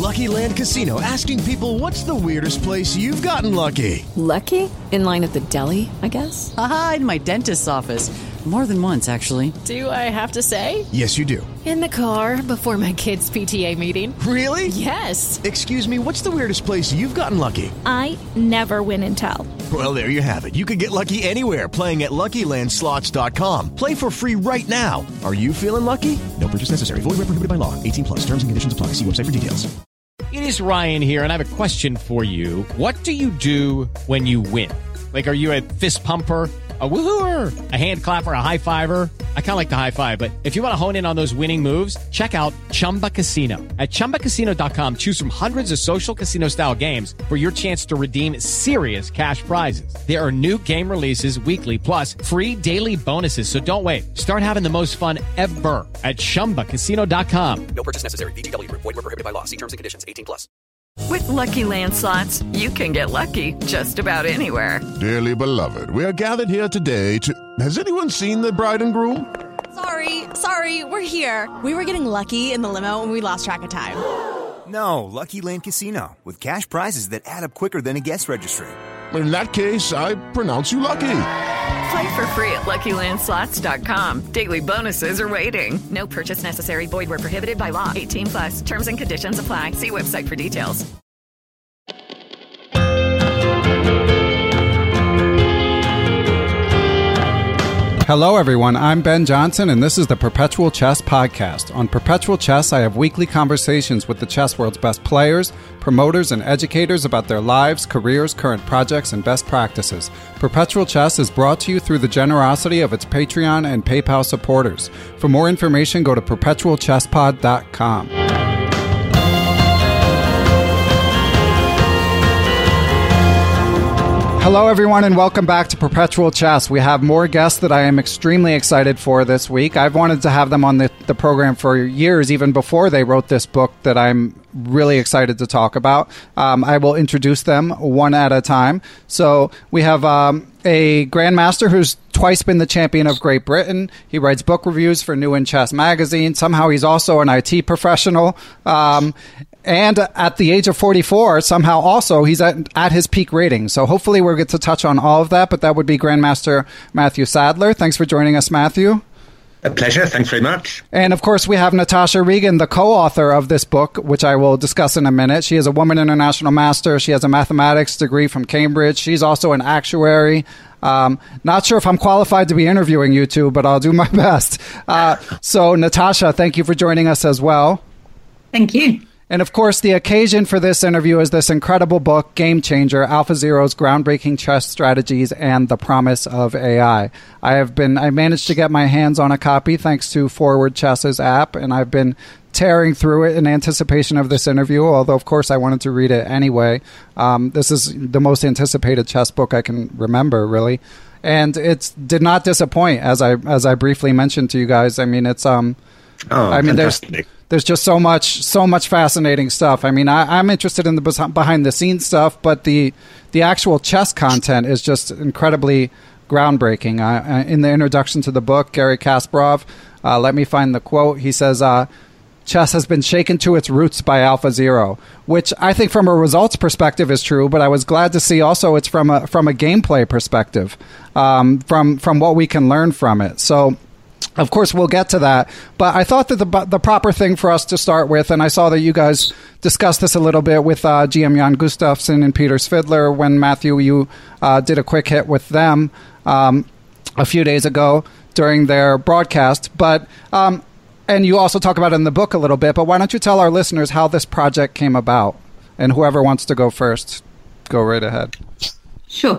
Lucky Land Casino, asking people, what's the weirdest place you've gotten lucky? Lucky? In line at the deli, I guess? Aha, in my dentist's office. More than once, actually. Do I have to say? Yes, you do. In the car before my kids' PTA meeting. Really? Yes. Excuse me, what's the weirdest place you've gotten lucky? I never win and tell. Well, there you have it. You can get lucky anywhere, playing at LuckyLandSlots.com. Play for free right now. Are you feeling lucky? No purchase necessary. Void where prohibited by law. 18 plus. Terms and conditions apply. See website for details. It is Ryan here, and I have a question for you. What do you do when you win? Like, are you a fist pumper, a woohooer, a hand clapper, a high fiver? I kind of like the high five, but if you want to hone in on those winning moves, check out Chumba Casino. At ChumbaCasino.com, choose from hundreds of social casino-style games for your chance to redeem serious cash prizes. There are new game releases weekly, plus free daily bonuses. So don't wait. Start having the most fun ever at ChumbaCasino.com. No purchase necessary. VGW. Void where prohibited by law. See terms and conditions. 18 plus. With Lucky Land Slots, you can get lucky just about anywhere. Dearly beloved, we are gathered here today to... Has anyone seen the bride and groom? Sorry, we're here. We were getting lucky in the limo and we lost track of time. No, Lucky Land Casino, with cash prizes that add up quicker than a guest registry. In that case, I pronounce you lucky. Play for free at LuckyLandSlots.com. Daily bonuses are waiting. No purchase necessary. Void where prohibited by law. 18 plus. Terms and conditions apply. See website for details. Hello, everyone. I'm Ben Johnson, and this is the Perpetual Chess Podcast. On Perpetual Chess, I have weekly conversations with the chess world's best players, promoters, and educators about their lives, careers, current projects, and best practices. Perpetual Chess is brought to you through the generosity of its Patreon and PayPal supporters. For more information, go to perpetualchesspod.com. Hello, everyone, and welcome back to Perpetual Chess. We have more guests that I am extremely excited for this week. I've wanted to have them on the program for years, even before they wrote this book that I'm really excited to talk about. I will introduce them one at a time. So we have a grandmaster who's twice been the champion of Great Britain. He writes book reviews for New in Chess magazine. Somehow he's also an IT professional. And at the age of 44, somehow also he's at his peak rating. So hopefully we'll get to touch on all of that, but that would be Grandmaster Matthew Sadler. Thanks for joining us, Matthew. A pleasure. Thanks very much. And of course, we have Natasha Regan, the co-author of this book, which I will discuss in a minute. She is a Woman International Master. She has a mathematics degree from Cambridge. She's also an actuary. Not sure if I'm qualified to be interviewing you two, but I'll do my best. So Natasha, thank you for joining us as well. Thank you. And of course, the occasion for this interview is this incredible book, Game Changer, AlphaZero's Groundbreaking Chess Strategies and the Promise of AI. I managed to get my hands on a copy thanks to Forward Chess's app, and I've been tearing through it in anticipation of this interview, although of course I wanted to read it anyway. This is the most anticipated chess book I can remember, really. And it did not disappoint, as I briefly mentioned to you guys. I mean, it's fantastic. There's just so much fascinating stuff. I mean, I'm interested in the behind-the-scenes stuff, but the actual chess content is just incredibly groundbreaking. In the introduction to the book, Garry Kasparov, let me find the quote. He says, chess has been shaken to its roots by AlphaZero, which I think from a results perspective is true, but I was glad to see also it's from a gameplay perspective, from what we can learn from it. So, of course, we'll get to that. But I thought that the proper thing for us to start with, and I saw that you guys discussed this a little bit with GM Jan Gustafsson and Peter Svidler when, Matthew, you did a quick hit with them a few days ago during their broadcast. But and you also talk about it in the book a little bit. But why don't you tell our listeners how this project came about? And whoever wants to go first, go right ahead. Sure.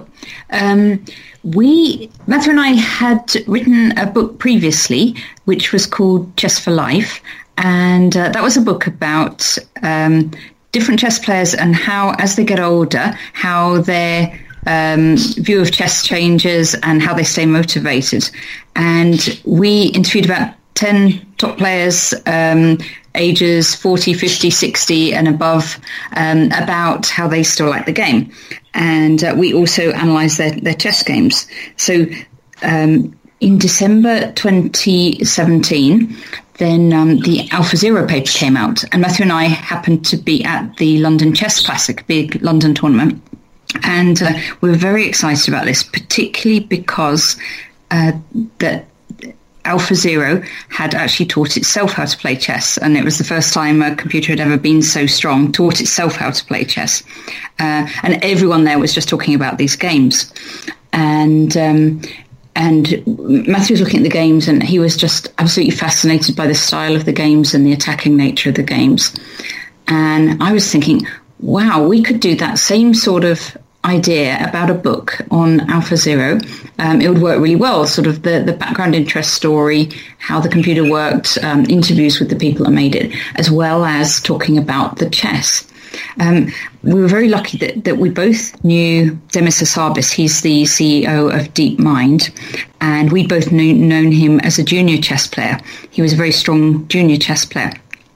Matthew and I had written a book previously, which was called Chess for Life. And that was a book about different chess players and how, as they get older, how their view of chess changes and how they stay motivated. And we interviewed about 10 top players, ages 40, 50, 60 and above, about how they still like the game. And we also analysed their chess games. So in December 2017, then the AlphaZero paper came out, and Matthew and I happened to be at the London Chess Classic, big London tournament, and we were very excited about this, particularly because that AlphaZero had actually taught itself how to play chess, and it was the first time a computer had ever been so strong, taught itself how to play chess. And everyone there was just talking about these games. And Matthew was looking at the games, and he was just absolutely fascinated by the style of the games and the attacking nature of the games. And I was thinking, wow, we could do that same sort of idea about a book on AlphaZero. It would work really well, sort of the background interest story, how the computer worked, interviews with the people that made it, as well as talking about the chess. We were very lucky that we both knew Demis Hassabis. He's the CEO of DeepMind, and we'd both known him as a junior chess player. He was a very strong junior chess player.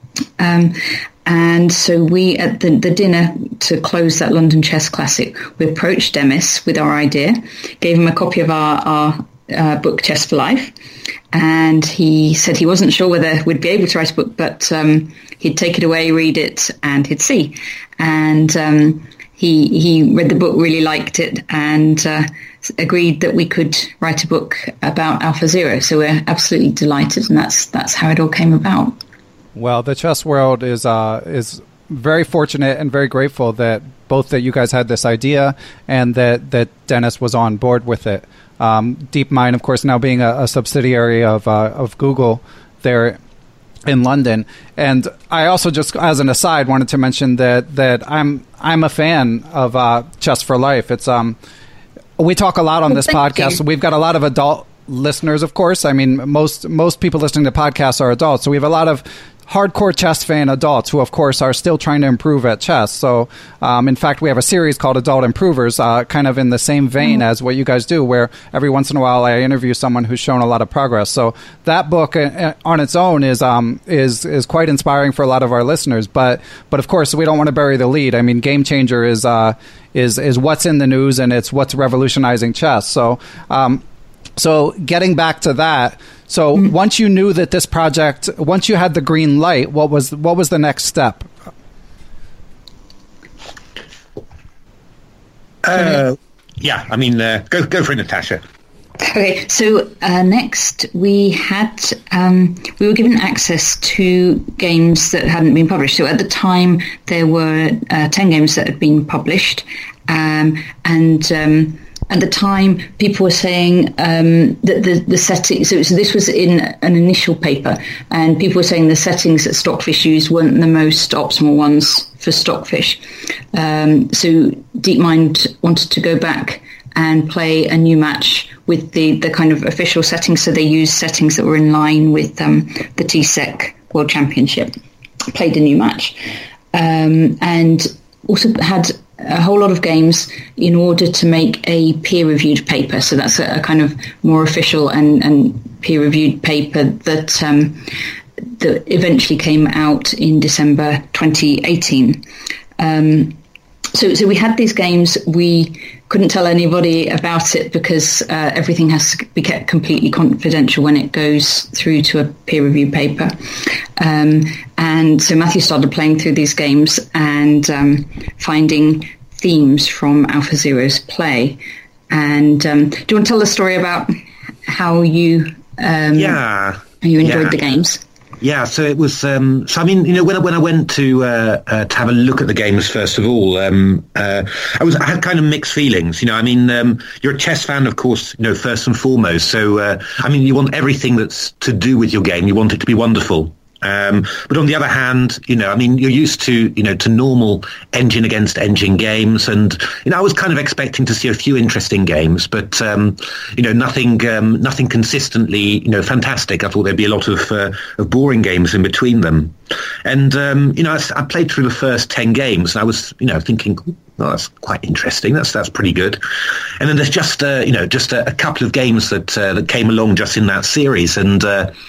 And so we, at the dinner to close that London Chess Classic, we approached Demis with our idea, gave him a copy of our book, Chess for Life, and he said he wasn't sure whether we'd be able to write a book, but he'd take it away, read it, and he'd see. And he read the book, really liked it, and agreed that we could write a book about AlphaZero. So we're absolutely delighted, and that's how it all came about. Well, the chess world is very fortunate and very grateful that both that you guys had this idea and that Dennis was on board with it. DeepMind, of course, now being a subsidiary of Google there in London. And I also, just as an aside, wanted to mention that I'm a fan of Chess for Life. It's we talk a lot on this podcast. So we've got a lot of adult listeners, of course. I mean, most people listening to podcasts are adults, so we have a lot of hardcore chess fan adults who, of course, are still trying to improve at chess. So, in fact, we have a series called Adult Improvers, kind of in the same vein as what you guys do, where every once in a while I interview someone who's shown a lot of progress. So that book on its own is quite inspiring for a lot of our listeners. But of course, we don't want to bury the lead. I mean, Game Changer is what's in the news, and it's what's revolutionizing chess. So getting back to that, so once you knew that this project, once you had the green light, what was the next step? Yeah, I mean, go for it, Natasha. Okay, so next we were given access to games that hadn't been published. So at the time there were 10 games that had been published, and at the time, people were saying that the settings. So this was in an initial paper, and people were saying the settings that Stockfish used weren't the most optimal ones for Stockfish. So DeepMind wanted to go back and play a new match with the kind of official settings. So they used settings that were in line with the TSEC World Championship. Played a new match, and also had a whole lot of games in order to make a peer-reviewed paper. So that's a kind of more official and peer-reviewed paper that eventually came out in December 2018. So we had these games. We couldn't tell anybody about it because everything has to be kept completely confidential when it goes through to a peer-reviewed paper. And so Matthew started playing through these games and finding themes from AlphaZero's play. And do you want to tell the story about how you enjoyed the games? Yeah, so it was. So I mean, you know, when I went to have a look at the games, first of all, I had kind of mixed feelings. You know, I mean, you're a chess fan, of course, you know, first and foremost. So I mean, you want everything that's to do with your game. You want it to be wonderful. But on the other hand, you know, I mean, you're used to, you know, to normal engine against engine games. And, you know, I was kind of expecting to see a few interesting games, but, you know, nothing consistently, you know, fantastic. I thought there'd be a lot of boring games in between them. And, you know, I played through the first 10 games and I was, you know, thinking, oh, that's quite interesting. That's pretty good. And then there's just a couple of games that came along just in that series. And,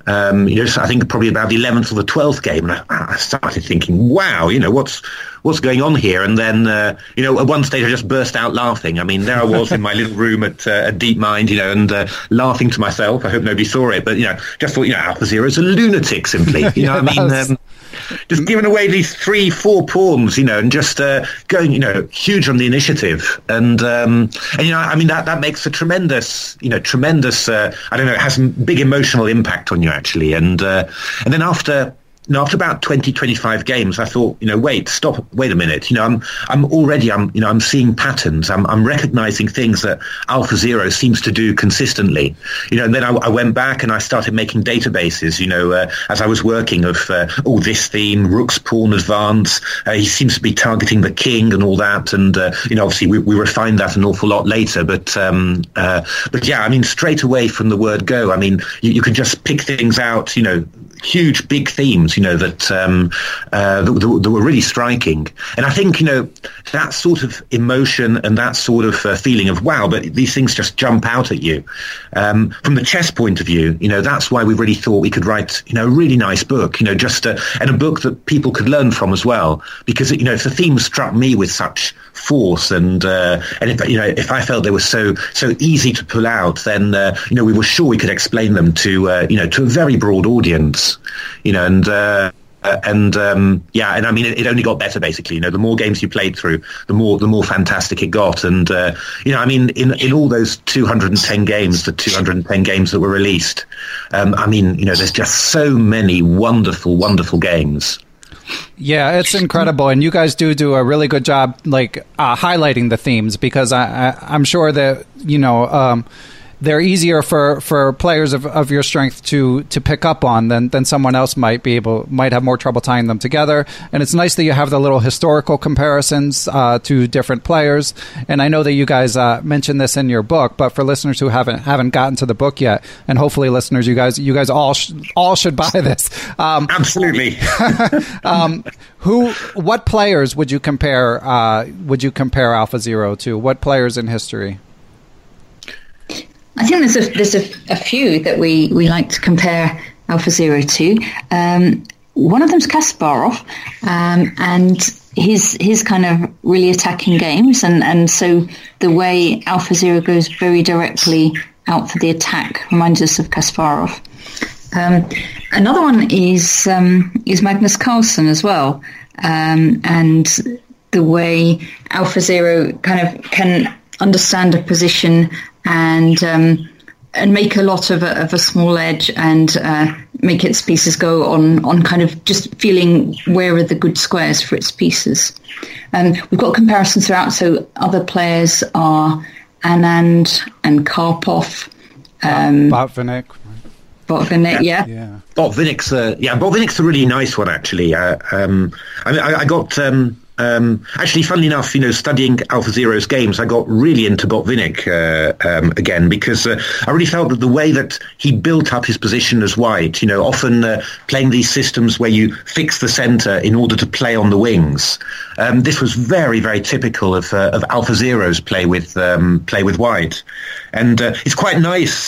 So I think probably about the 11th or the 12th game, and I started thinking, wow, what's going on here? And then, at one stage I just burst out laughing. I mean, there I was in my little room at DeepMind, and laughing to myself. I hope nobody saw it, but, just thought, AlphaZero's a lunatic, simply. Just giving away these 3-4 pawns, and just going, huge on the initiative. And that makes a tremendous, it has some big emotional impact on you, actually. And then after about 20, 25 games, I thought, wait a minute. I'm seeing patterns. I'm recognizing things that AlphaZero seems to do consistently. And then I went back and I started making databases, as I was working of, this theme, Rook's Pawn Advance. He seems to be targeting the king and all that. And, obviously we refined that an awful lot later. But yeah, straight away from the word go, you can just pick things out, huge, big themes, that were really striking. And I think, that sort of emotion and that sort of feeling of, wow, but these things just jump out at you. From the chess point of view, that's why we really thought we could write, a really nice book, and a book that people could learn from as well. Because, if the themes struck me with such force and if I felt they were so easy to pull out, then, we were sure we could explain them to a very broad audience, it only got better, basically. The more games you played through, the more fantastic it got. And in all those 210 games, the 210 games that were released, there's just so many wonderful, wonderful games. Yeah, it's incredible, and you guys do a really good job, highlighting the themes, because I'm sure that they're easier for players of your strength to pick up on than someone else might have more trouble tying them together. And it's nice that you have the little historical comparisons to different players. And I know that you guys mentioned this in your book, but for listeners who haven't gotten to the book yet, and hopefully listeners, you guys all should buy this. Absolutely. What players would you compare AlphaZero to? What players in history? I think there's a few that we like to compare AlphaZero to. One of them's Kasparov, and his kind of really attacking games, and so the way AlphaZero goes very directly out for the attack reminds us of Kasparov. Another one is Magnus Carlsen as well, and the way AlphaZero kind of can understand a position and make a lot of a small edge and make its pieces go on kind of just feeling where are the good squares for its pieces. We've got comparisons throughout, so other players are Anand and Karpov. Botvinnik, yeah. Botvinnik's a really nice one, actually. I got... actually, funnily enough, studying AlphaZero's games, I got really into Botvinnik again, because I really felt that the way that he built up his position as white, often playing these systems where you fix the center in order to play on the wings. This was very, very typical of AlphaZero's play with white. And it's quite nice,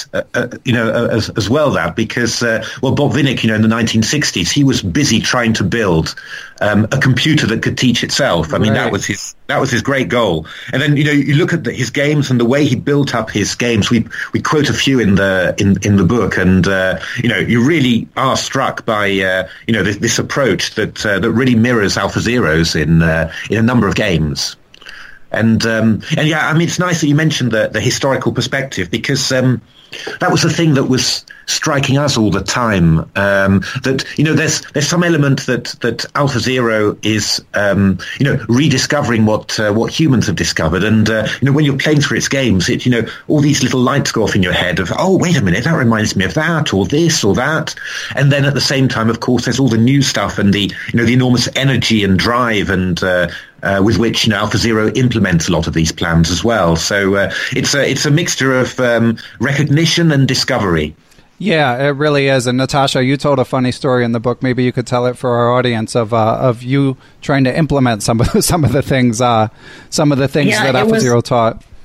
as well, that, because, Botvinnik, in the 1960s, he was busy trying to build a computer that could teach itself. I mean, right. That was his great goal. And then, you look at his games and the way he built up his games. We quote a few in the book, and you really are struck by this approach that really mirrors AlphaZero's in a number of games. And yeah, it's nice that you mentioned the historical perspective, because that was the thing that was striking us all the time. That there's some element that AlphaZero is rediscovering what humans have discovered, and when you're playing through its games, all these little lights go off in your head of, oh, wait a minute, that reminds me of that or this or that, and then at the same time, of course, there's all the new stuff and the enormous energy and drive and with which AlphaZero implements a lot of these plans as well. So it's a mixture of recognition and discovery. Yeah, it really is. And Natasha, you told a funny story in the book. Maybe you could tell it for our audience of you trying to implement some of the things that AlphaZero taught.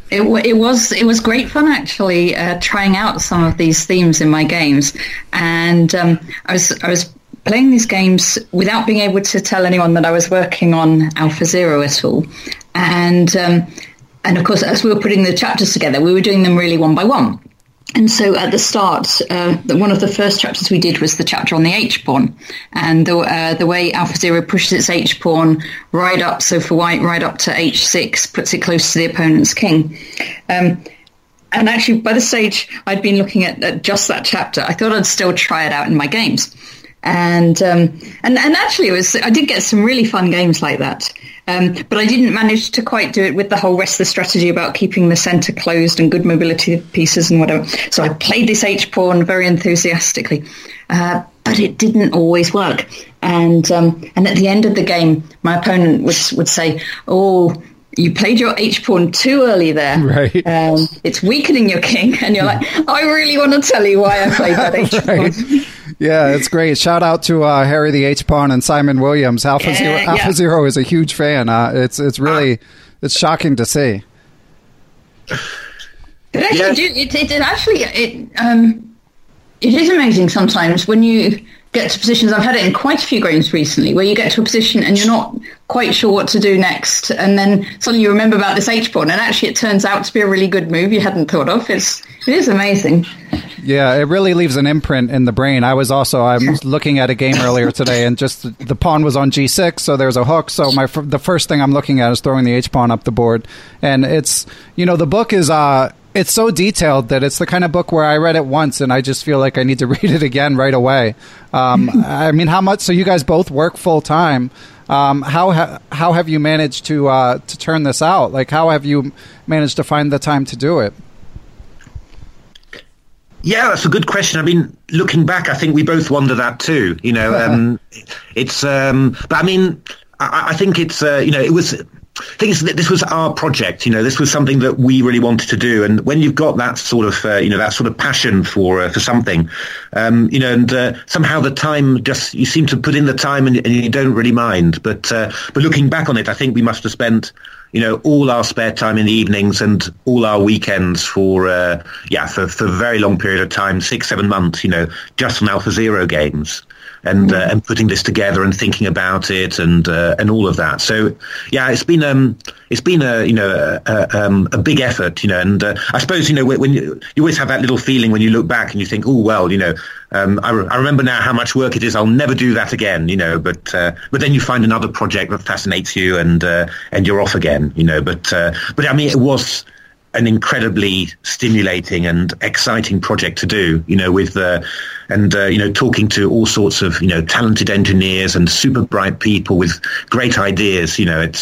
It was great fun, actually, trying out some of these themes in my games. And I was playing these games without being able to tell anyone that I was working on Alpha Zero at all. And of course, as we were putting the chapters together, we were doing them really one by one. And so at the start, one of the first chapters we did was the chapter on the H-pawn, and the way Alpha Zero pushes its H-pawn right up, so for white, right up to H6, puts it close to the opponent's king. And actually, by the stage I'd been looking at just that chapter, I thought I'd still try it out in my games. And actually, I did get some really fun games like that. But I didn't manage to quite do it with the whole rest of the strategy about keeping the centre closed and good mobility pieces and whatever. So I played this H-pawn very enthusiastically, but it didn't always work. And at the end of the game, my opponent would say, "Oh, you played your H-pawn too early there. Right. It's weakening your king." And you're like, "I really want to tell you why I played that H-pawn." Right. Yeah, it's great. Shout out to Harry the H-pawn and Simon Williams. Alpha Zero is a huge fan. It's really it's shocking to see. But actually, it is amazing sometimes when you get to positions. I've had it in quite a few games recently where you get to a position and you're not quite sure what to do next, and then suddenly you remember about this H-pawn, and actually it turns out to be a really good move you hadn't thought of. It is amazing. Yeah, it really leaves an imprint in the brain. I was looking at a game earlier today, and just the pawn was on G6, so there's a hook. So the first thing I'm looking at is throwing the H-pawn up the board, and it's the book is it's so detailed that it's the kind of book where I read it once and I just feel like I need to read it again right away. I mean, how much? So you guys both work full time. How have you managed to turn this out? Like, how have you managed to find the time to do it? Yeah, that's a good question. I mean, looking back, I think we both wonder that too. It's. But I mean, I think it's. It was. Thing is that this was our project. This was something that we really wanted to do. And when you've got that sort of, that sort of passion for something, and somehow the time you seem to put in the time and you don't really mind. But looking back on it, I think we must have spent, all our spare time in the evenings and all our weekends for a very long period of time, 6-7 months, just on Alpha Zero games. And putting this together and thinking about it and all of that. So yeah, it's been a big effort, and I suppose when you always have that little feeling when you look back and you think, oh well, I remember now how much work it is. I'll never do that again, But then you find another project that fascinates you and you're off again, But I mean, it was an incredibly stimulating and exciting project to do, with talking to all sorts of talented engineers and super bright people with great ideas. It's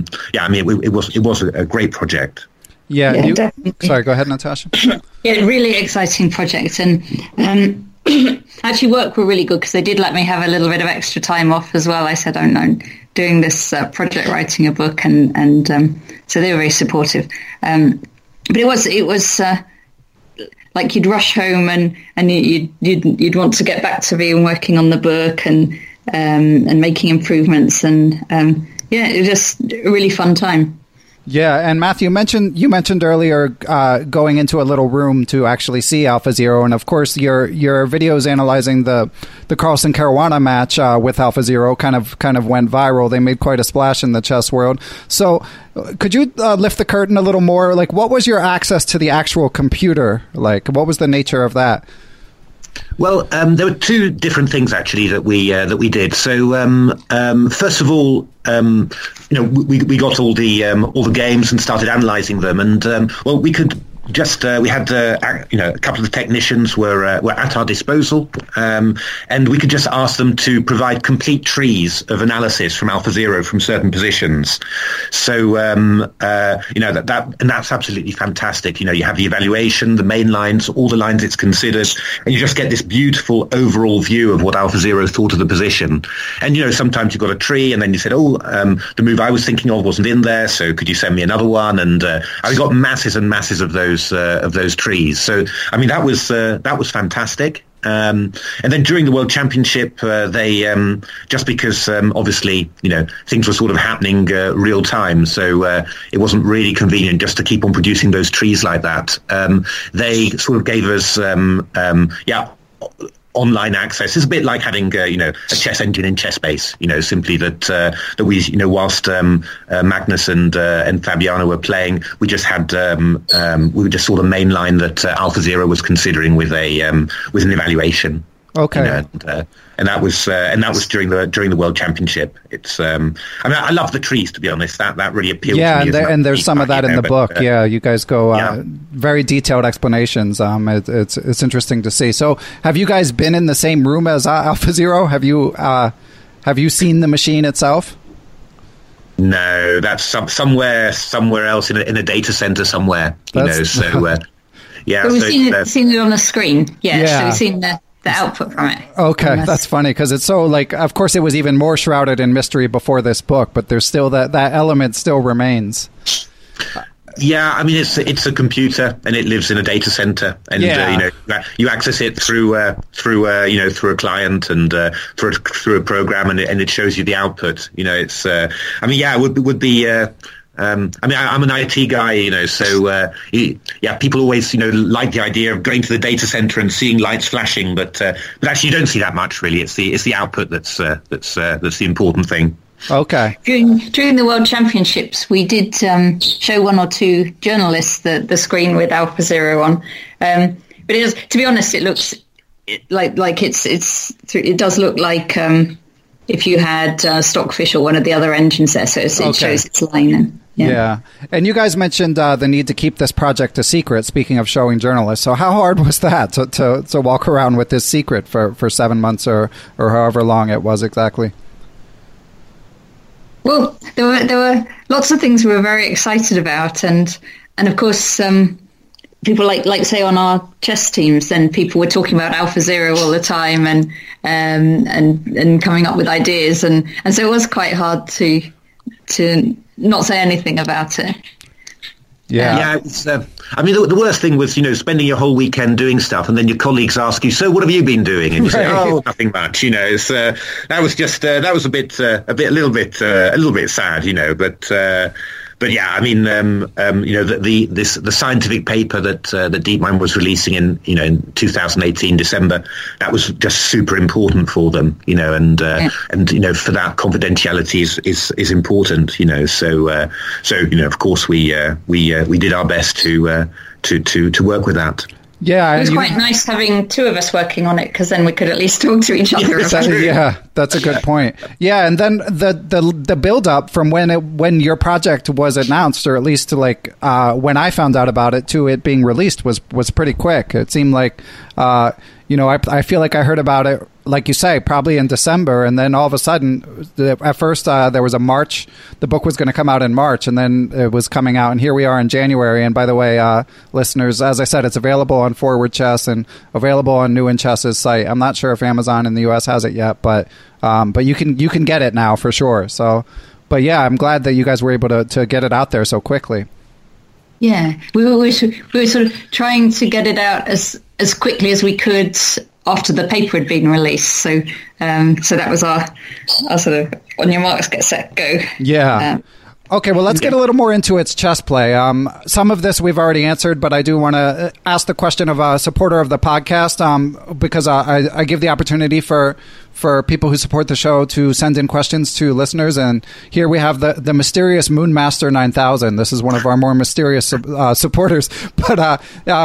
it was a great project. Yeah, sorry, go ahead, Natasha. Yeah, really exciting project, and actually work were really good because they did let me have a little bit of extra time off as well. I said, I'm doing this project, writing a book, and so they were very supportive. But it was like you'd rush home and you'd want to get back to being working on the book and making improvements, and it was just a really fun time. Yeah, and Matthew, you mentioned earlier going into a little room to actually see Alpha Zero, and of course your videos analyzing the Carlsen Caruana match with Alpha Zero kind of went viral. They made quite a splash in the chess world. So could you lift the curtain a little more? Like, what was your access to the actual computer like? What was the nature of that? Well, there were two different things actually that we did. So first of all, we got all the games and started analysing them, and we could just we had a couple of the technicians were at our disposal, and we could just ask them to provide complete trees of analysis from Alpha Zero from certain positions. So that's absolutely fantastic. You have the evaluation, the main lines, all the lines it's considered, and you just get this beautiful overall view of what Alpha Zero thought of the position. And sometimes you've got a tree, and then you said, the move I was thinking of wasn't in there, so could you send me another one? And I got masses and masses of those trees. So I mean that was fantastic. And then during the World Championship, they just because obviously things were sort of happening real time, so it wasn't really convenient just to keep on producing those trees like that. They sort of gave us online access. It's a bit like having a chess engine in ChessBase. Simply that we whilst Magnus and Fabiano were playing, we just had we just saw the main line that AlphaZero was considering with an evaluation. Okay. And that was during the World Championship. It's I love the trees, to be honest. That really appealed to me. And there's some of that in the book. You guys go very detailed explanations. It's interesting to see. So, have you guys been in the same room as AlphaZero? Have you seen the machine itself? No, that's somewhere else in a data center somewhere. But we've seen it on the screen. So we've seen the output from it. Okay, that's funny because it's so of course it was even more shrouded in mystery before this book, but there's still that element still remains. Yeah, I mean it's a computer and it lives in a data center, and you access it through a client and through a program, and it shows you the output. It would be. I'm an IT guy, so people always, like the idea of going to the data center and seeing lights flashing, but actually you don't see that much really. It's the output that's the important thing. Okay. During the World Championships, we did show one or two journalists the screen with AlphaZero on, but it does, to be honest, it looks like it does look like if you had Stockfish or one of the other engines there, so it shows its line and. Yeah. And you guys mentioned the need to keep this project a secret, speaking of showing journalists. So how hard was that to walk around with this secret for 7 months or however long it was exactly? Well, there were lots of things we were very excited about. And of course, people like say on our chess teams, then people were talking about AlphaZero all the time and coming up with ideas. And so it was quite hard to not say anything about it. Yeah. It was, the worst thing was, spending your whole weekend doing stuff, and then your colleagues ask you, "So, what have you been doing?" And you say, "Oh, nothing much." That was just that was a little bit sad, But yeah, I mean, the scientific paper that DeepMind was releasing in 2018 December, that was just super important for them, and for that confidentiality is important, So of course we did our best to work with that. Yeah, it was quite nice having two of us working on it, because then we could at least talk to each other. That's a good point. Yeah, and then the build up from when your project was announced, or at least to when I found out about it to it being released was pretty quick. It seemed like I feel like I heard about it, like you say, probably in December, and then all of a sudden, at first there was a March. The book was going to come out in March, and then it was coming out, and here we are in January. And by the way, listeners, as I said, it's available on Forward Chess and available on New in Chess's site. I'm not sure if Amazon in the U.S. has it yet, but you can get it now for sure. So, but yeah, I'm glad that you guys were able to get it out there so quickly. Yeah, we were sort of trying to get it out as quickly as we could after the paper had been released. So that was our sort of on your marks, get set, go. Yeah. Okay, well, let's get a little more into its chess play. Some of this we've already answered, but I do want to ask the question of a supporter of the podcast, because I give the opportunity for people who support the show to send in questions to listeners. And here we have the mysterious Moonmaster 9000. This is one of our more mysterious supporters. But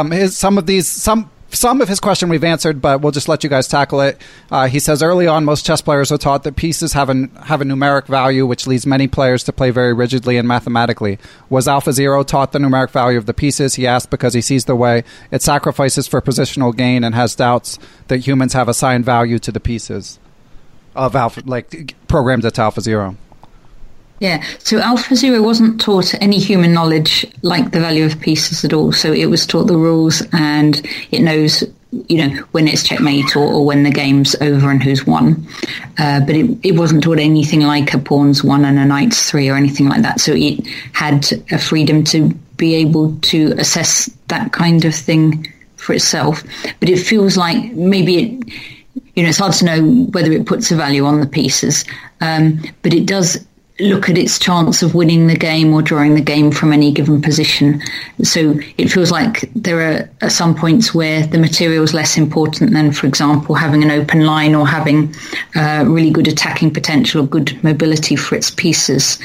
some of his question we've answered, but we'll just let you guys tackle it. He says, early on, most chess players are taught that pieces have a numeric value, which leads many players to play very rigidly and mathematically. Was AlphaZero taught the numeric value of the pieces? He asked because he sees the way it sacrifices for positional gain and has doubts that humans have assigned value to the pieces of programmed at AlphaZero. Yeah, so AlphaZero wasn't taught any human knowledge like the value of pieces at all. So it was taught the rules, and it knows, when it's checkmate or when the game's over and who's won. But it wasn't taught anything like a pawn's 1 and a knight's 3 or anything like that. So it had a freedom to be able to assess that kind of thing for itself, but it feels like maybe it's hard to know whether it puts a value on the pieces, but it does look at its chance of winning the game or drawing the game from any given position. So it feels like there are some points where the material is less important than, for example, having an open line or having really good attacking potential or good mobility for its pieces.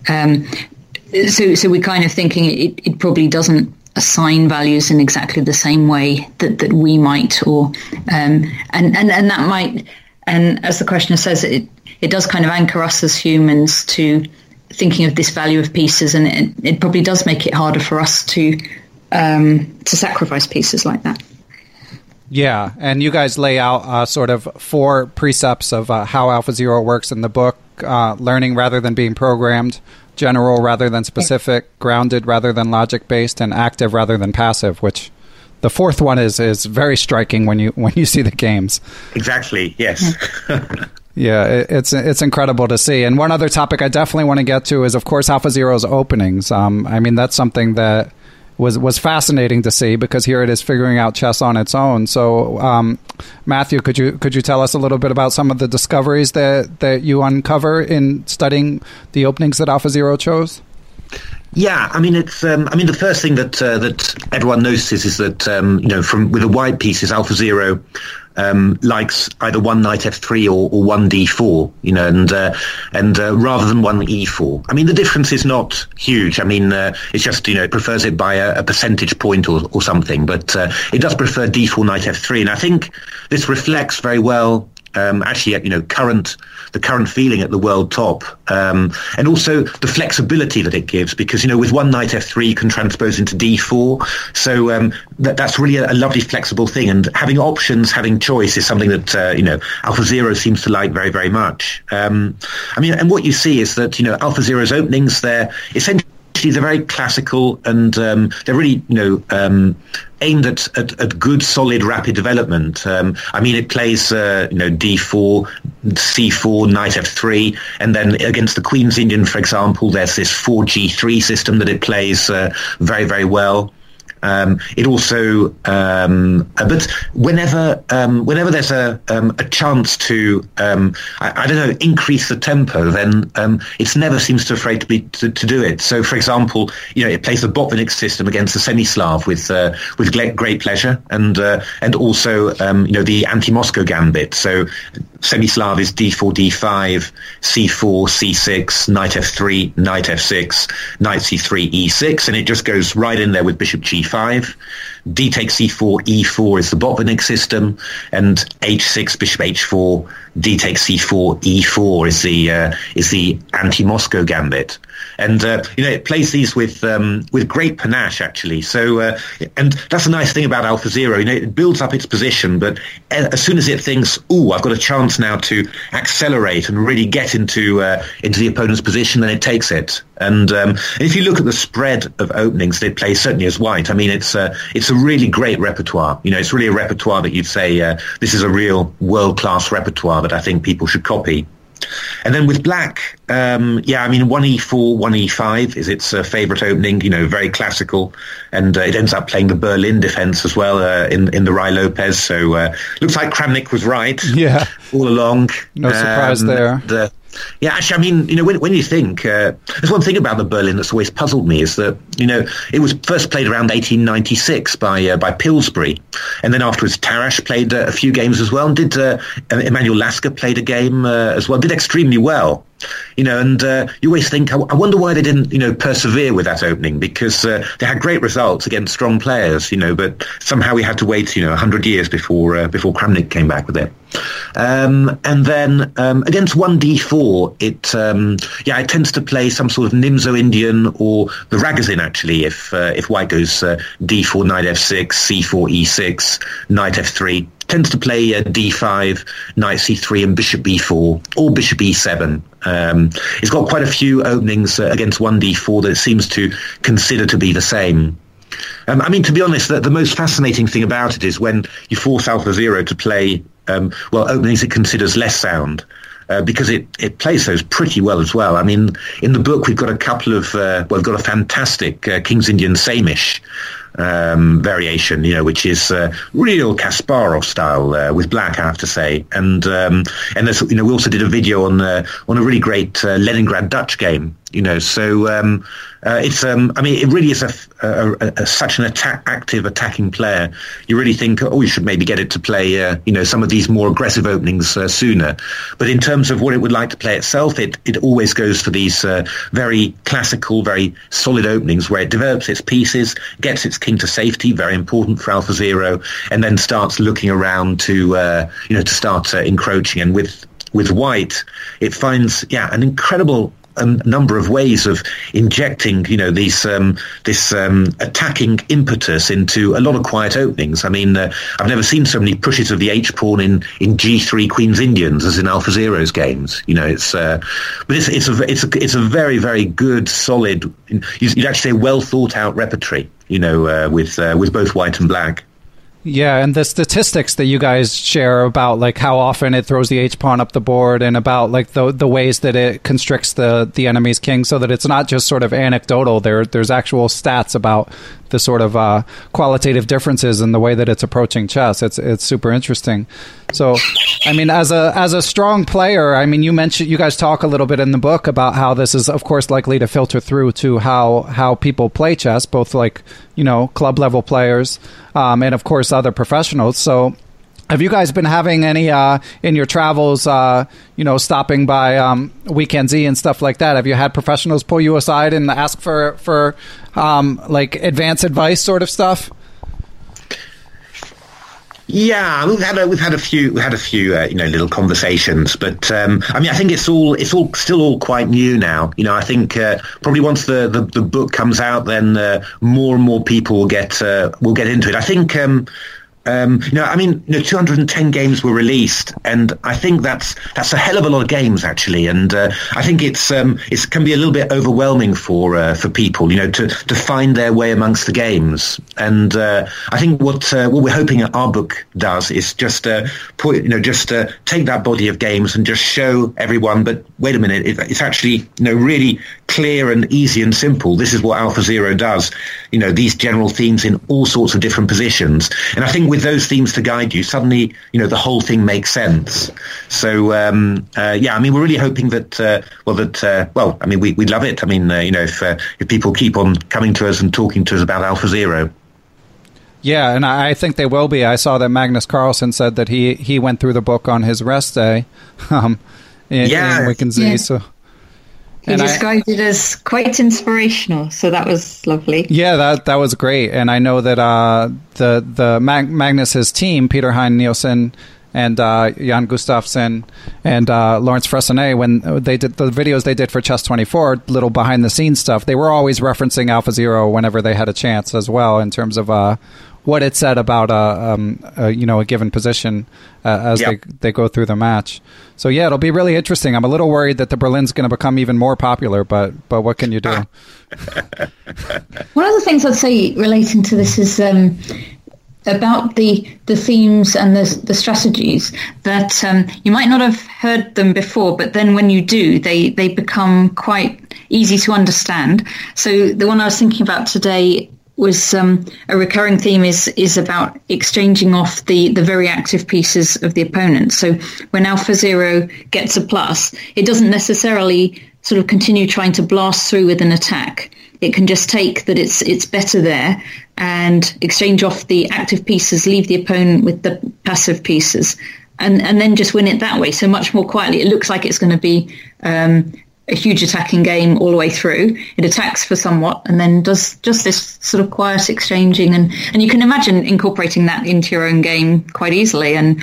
So we're kind of thinking it probably doesn't assign values in exactly the same way that we might, or and that might, and as the questioner says, it does kind of anchor us as humans to thinking of this value of pieces, and it probably does make it harder for us to sacrifice pieces like that. Yeah, and you guys lay out sort of 4 precepts of how AlphaZero works in the book: learning rather than being programmed, general rather than specific, grounded rather than logic-based, and active rather than passive, which the 4th one is very striking when you see the games. Exactly, yes. Yeah, it's incredible to see. And one other topic I definitely want to get to is, of course, AlphaZero's openings. I mean, that's something that was fascinating to see, because here it is figuring out chess on its own. So, Matthew, could you tell us a little bit about some of the discoveries that you uncover in studying the openings that AlphaZero chose? Yeah, I mean, it's. The first thing that everyone notices is that with the white pieces, AlphaZero likes either one knight f3 or one d4, and rather than one e4. I mean, the difference is not huge. I mean, it's just it prefers it by a percentage point or something, but it does prefer d4 knight f3, and I think this reflects very well. The current feeling at the world top, and also the flexibility that it gives, because with one knight f3 you can transpose into d4, so that's really a lovely flexible thing, and having options, having choice is something that AlphaZero seems to like very, very much. And what you see is that AlphaZero's openings, they're essentially very classical, and they're really aimed at good, solid, rapid development. It plays d4, c4, knight f3, and then against the Queen's Indian, for example, there's this 4g3 system that it plays very, very well. It also, but whenever there's a chance to, increase the tempo, then it never seems too afraid to do it. So, for example, it plays the Botvinnik system against the Semi-Slav with great pleasure, and also the anti-Moscow gambit. So, Semi-Slav is d4, d5, c4, c6, knight f3, knight f6, knight c3, e6, and it just goes right in there with bishop g5. D takes c4, e4 is the Botvinnik system, and h6, bishop h4, D takes c4, e4 is the anti-Moscow gambit. And it plays these with great panache, actually. So, and that's a nice thing about AlphaZero. It builds up its position, but as soon as it thinks, I've got a chance now to accelerate and really get into the opponent's position, then it takes it. And if you look at the spread of openings that it plays, certainly as white, I mean, it's a really great repertoire. It's really a repertoire that you'd say this is a real world-class repertoire that I think people should copy. And then with black, 1e4, 1e5 is its favourite opening, very classical, and it ends up playing the Berlin defence as well in the Ruy Lopez. So looks like Kramnik was right all along. No surprise there. When you think, there's one thing about the Berlin that's always puzzled me, is that, it was first played around 1896 by Pillsbury, and then afterwards Tarrasch played a few games as well, and did Emanuel Lasker played a game as well, did extremely well. And you always think, I wonder why they didn't, persevere with that opening, because they had great results against strong players, but somehow we had to wait, 100 years before Kramnik came back with it. And then against 1d4, it tends to play some sort of Nimzo Indian or the Ragozin, actually, if white goes d4, knight f6, c4, e6, knight f3. Tends to play d5, knight c3, and bishop b4, or bishop e7. It's got quite a few openings against 1d4 that it seems to consider to be the same. To be honest, the most fascinating thing about it is when you force AlphaZero to play openings it considers less sound. Because it plays those pretty well as well. I mean, in the book we've got a couple of we've got a fantastic King's Indian Samish, variation, which is real Kasparov style with black, I have to say. And there's, we also did a video on a really great Leningrad Dutch game. So it's it really is such an active attacking player. You really think, you should maybe get it to play some of these more aggressive openings sooner. But in terms of what it would like to play itself, it always goes for these very classical, very solid openings where it develops its pieces, gets its king to safety, very important for AlphaZero, and then starts looking around to start encroaching. And with white, it finds an incredible number of ways of injecting, this attacking impetus into a lot of quiet openings. I mean, I've never seen so many pushes of the H pawn in G3 Queen's Indians as in AlphaZero's games. But it's a very, very good, solid, you'd actually say well thought out repertory. With both white and black. Yeah, and the statistics that you guys share about like how often it throws the H-pawn up the board and about like the ways that it constricts the enemy's king so that it's not just sort of anecdotal. There's actual stats about the sort of qualitative differences in the way that it's approaching chess. It's super interesting. So, I mean, as a strong player, I mean, you guys talk a little bit in the book about how this is, of course, likely to filter through to how people play chess, both like, club level players and, of course, other professionals. So have you guys been having any in your travels, stopping by Weekend Z and stuff like that? Have you had professionals pull you aside and ask for like advanced advice sort of stuff? Yeah, we've had a few little conversations, but I think it's all still all quite new now. I think probably once the book comes out, then more and more people will get into it. I think 210 games were released, and I think that's a hell of a lot of games actually. And I think it can be a little bit overwhelming for people, to find their way amongst the games. And I think what we're hoping our book does is just take that body of games and just show everyone. But wait a minute, it's actually really clear and easy and simple. This is what AlphaZero does. These general themes in all sorts of different positions. And I think with those themes to guide you, suddenly, the whole thing makes sense. So, we're really hoping that, we'd love it. I mean, if people keep on coming to us and talking to us about AlphaZero. Yeah, and I think they will be. I saw that Magnus Carlsen said that he went through the book on his rest day in Weekend Z. Yeah. So. He described it as quite inspirational, so that was lovely. Yeah, that was great, and I know that the Magnus's team, Peter Hein Nielsen and Jan Gustafsson and Lawrence Fressinet, when they did the videos they did for Chess24, little behind the scenes stuff, they were always referencing AlphaZero whenever they had a chance as well, in terms of what it said about a given position as they go through the match. So yeah, it'll be really interesting. I'm a little worried that the Berlin's going to become even more popular, but what can you do? One of the things I'd say relating to this is about the themes and the strategies that you might not have heard them before, but then when you do, they become quite easy to understand. So the one I was thinking about today was a recurring theme is about exchanging off the very active pieces of the opponent. So when AlphaZero gets a plus, it doesn't necessarily sort of continue trying to blast through with an attack. It can just take that it's better there and exchange off the active pieces, leave the opponent with the passive pieces, and then just win it that way. So much more quietly. It looks like it's going to be a huge attacking game all the way through. It attacks for somewhat and then does just this sort of quiet exchanging, and you can imagine incorporating that into your own game quite easily, and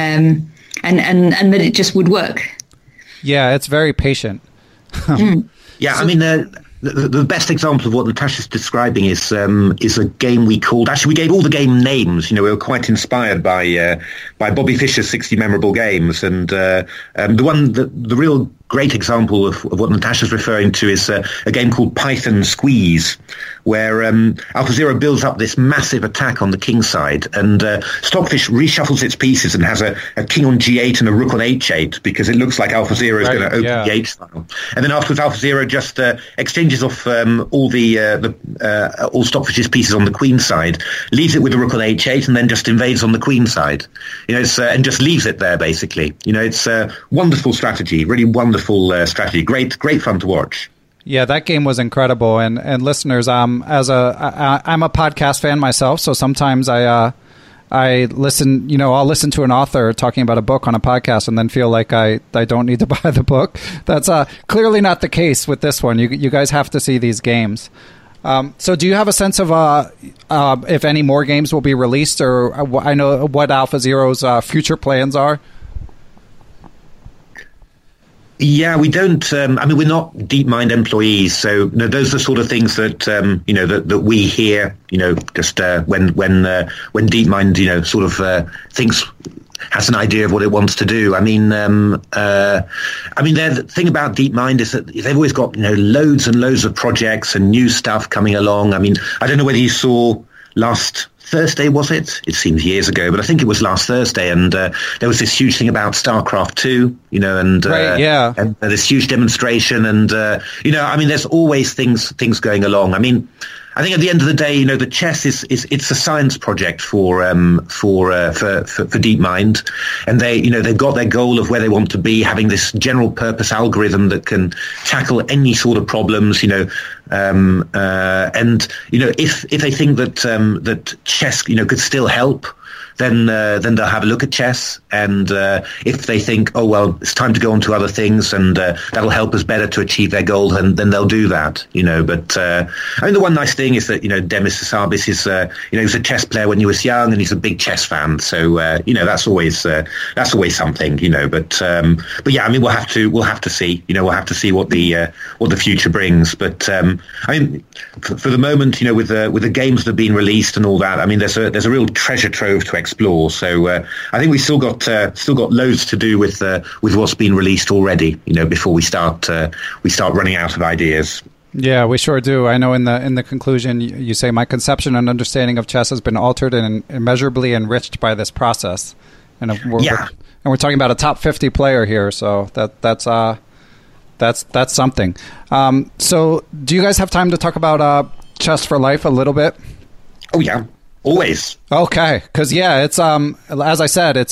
that it just would work. Yeah, it's very patient. Yeah, I mean, the best example of what Natasha's describing is a game we called. Actually, we gave all the game names. We were quite inspired by Bobby Fischer's 60 Memorable Games, and the real great example of what Natasha's referring to is a game called Python Squeeze, where AlphaZero builds up this massive attack on the king side, and Stockfish reshuffles its pieces and has a king on g8 and a rook on h8 because it looks like AlphaZero is going to open the h file. And then afterwards, AlphaZero just exchanges off all Stockfish's pieces on the queen side, leaves it with the rook on h8, and then just invades on the queen side. And just leaves it there basically. It's a wonderful strategy, really wonderful strategy. Great fun to watch. Yeah, that game was incredible. And listeners, I'm a podcast fan myself, so sometimes I listen. I'll listen to an author talking about a book on a podcast, and then feel like I don't need to buy the book. That's clearly not the case with this one. You guys have to see these games. So do you have a sense of if any more games will be released, or I know what AlphaZero's future plans are? Yeah, we don't. We're not DeepMind employees, so those are the sort of things that that we hear. Just when DeepMind sort of thinks, has an idea of what it wants to do. The thing about DeepMind is that they've always got loads and loads of projects and new stuff coming along. I don't know whether you saw last Thursday, was it? It seems years ago, but I think it was last Thursday, and there was this huge thing about StarCraft 2, and this huge demonstration, and there's always things going along. I think at the end of the day, the chess it's a science project for DeepMind, and they've got their goal of where they want to be, having this general purpose algorithm that can tackle any sort of problems, if they think that chess could still help, then they'll have a look at chess, and if they think, oh well, it's time to go on to other things, and that'll help us better to achieve their goal, then they'll do that, But the one nice thing is that Demis Hassabis is he was a chess player when he was young, and he's a big chess fan, so that's always something, But yeah, we'll have to see, we'll have to see what the future brings. But for the moment, with the games that have been released and all that, there's a real treasure trove to explore. So I think we still got loads to do with what's been released already. Before we start running out of ideas. Yeah, we sure do. I know in the conclusion you say my conception and understanding of chess has been altered and immeasurably enriched by this process. And we're talking about a top 50 player here, so that's something. So do you guys have time to talk about Chess for Life a little bit? Oh yeah. Always. Okay, because it's as I said, it's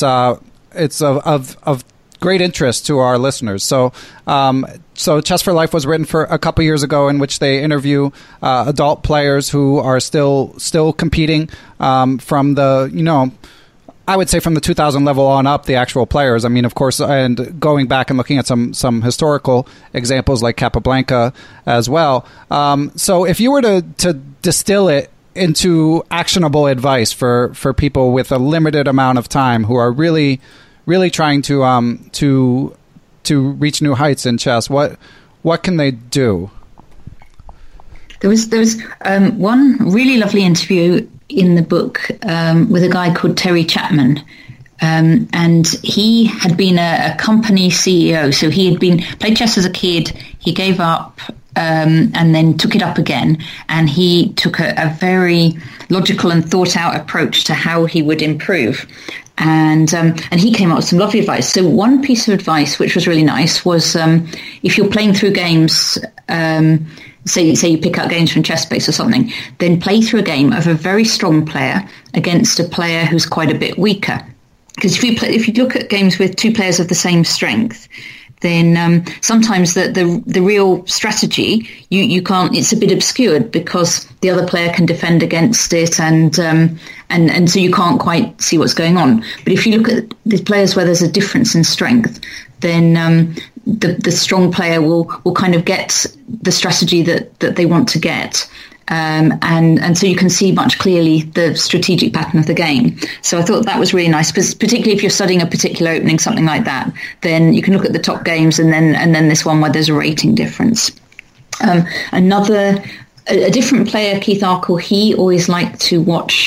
of great interest to our listeners. So Chess for Life was written for a couple years ago, in which they interview adult players who are still competing from the I would say from the 2000 level on up, the actual players. Of course, and going back and looking at some historical examples like Capablanca as well. So if you were to distill it into actionable advice for people with a limited amount of time who are really trying to reach new heights in chess, what can they do? There was one really lovely interview in the book with a guy called Terry Chapman, and he had been a company CEO. So he had played chess as a kid. He gave up. And then took it up again, and he took a very logical and thought-out approach to how he would improve. And he came up with some lovely advice. So one piece of advice, which was really nice, was if you're playing through games, say you pick up games from ChessBase or something, then play through a game of a very strong player against a player who's quite a bit weaker. Because if you look at games with two players of the same strength, then sometimes the real strategy you can't. It's a bit obscured because the other player can defend against it, and so you can't quite see what's going on. But if you look at the players where there's a difference in strength, then the strong player will kind of get the strategy that they want to get. And so you can see much clearly the strategic pattern of the game. So I thought that was really nice, particularly if you're studying a particular opening, something like that, then you can look at the top games and then this one where there's a rating difference. A different player, Keith Arkle, he always liked to watch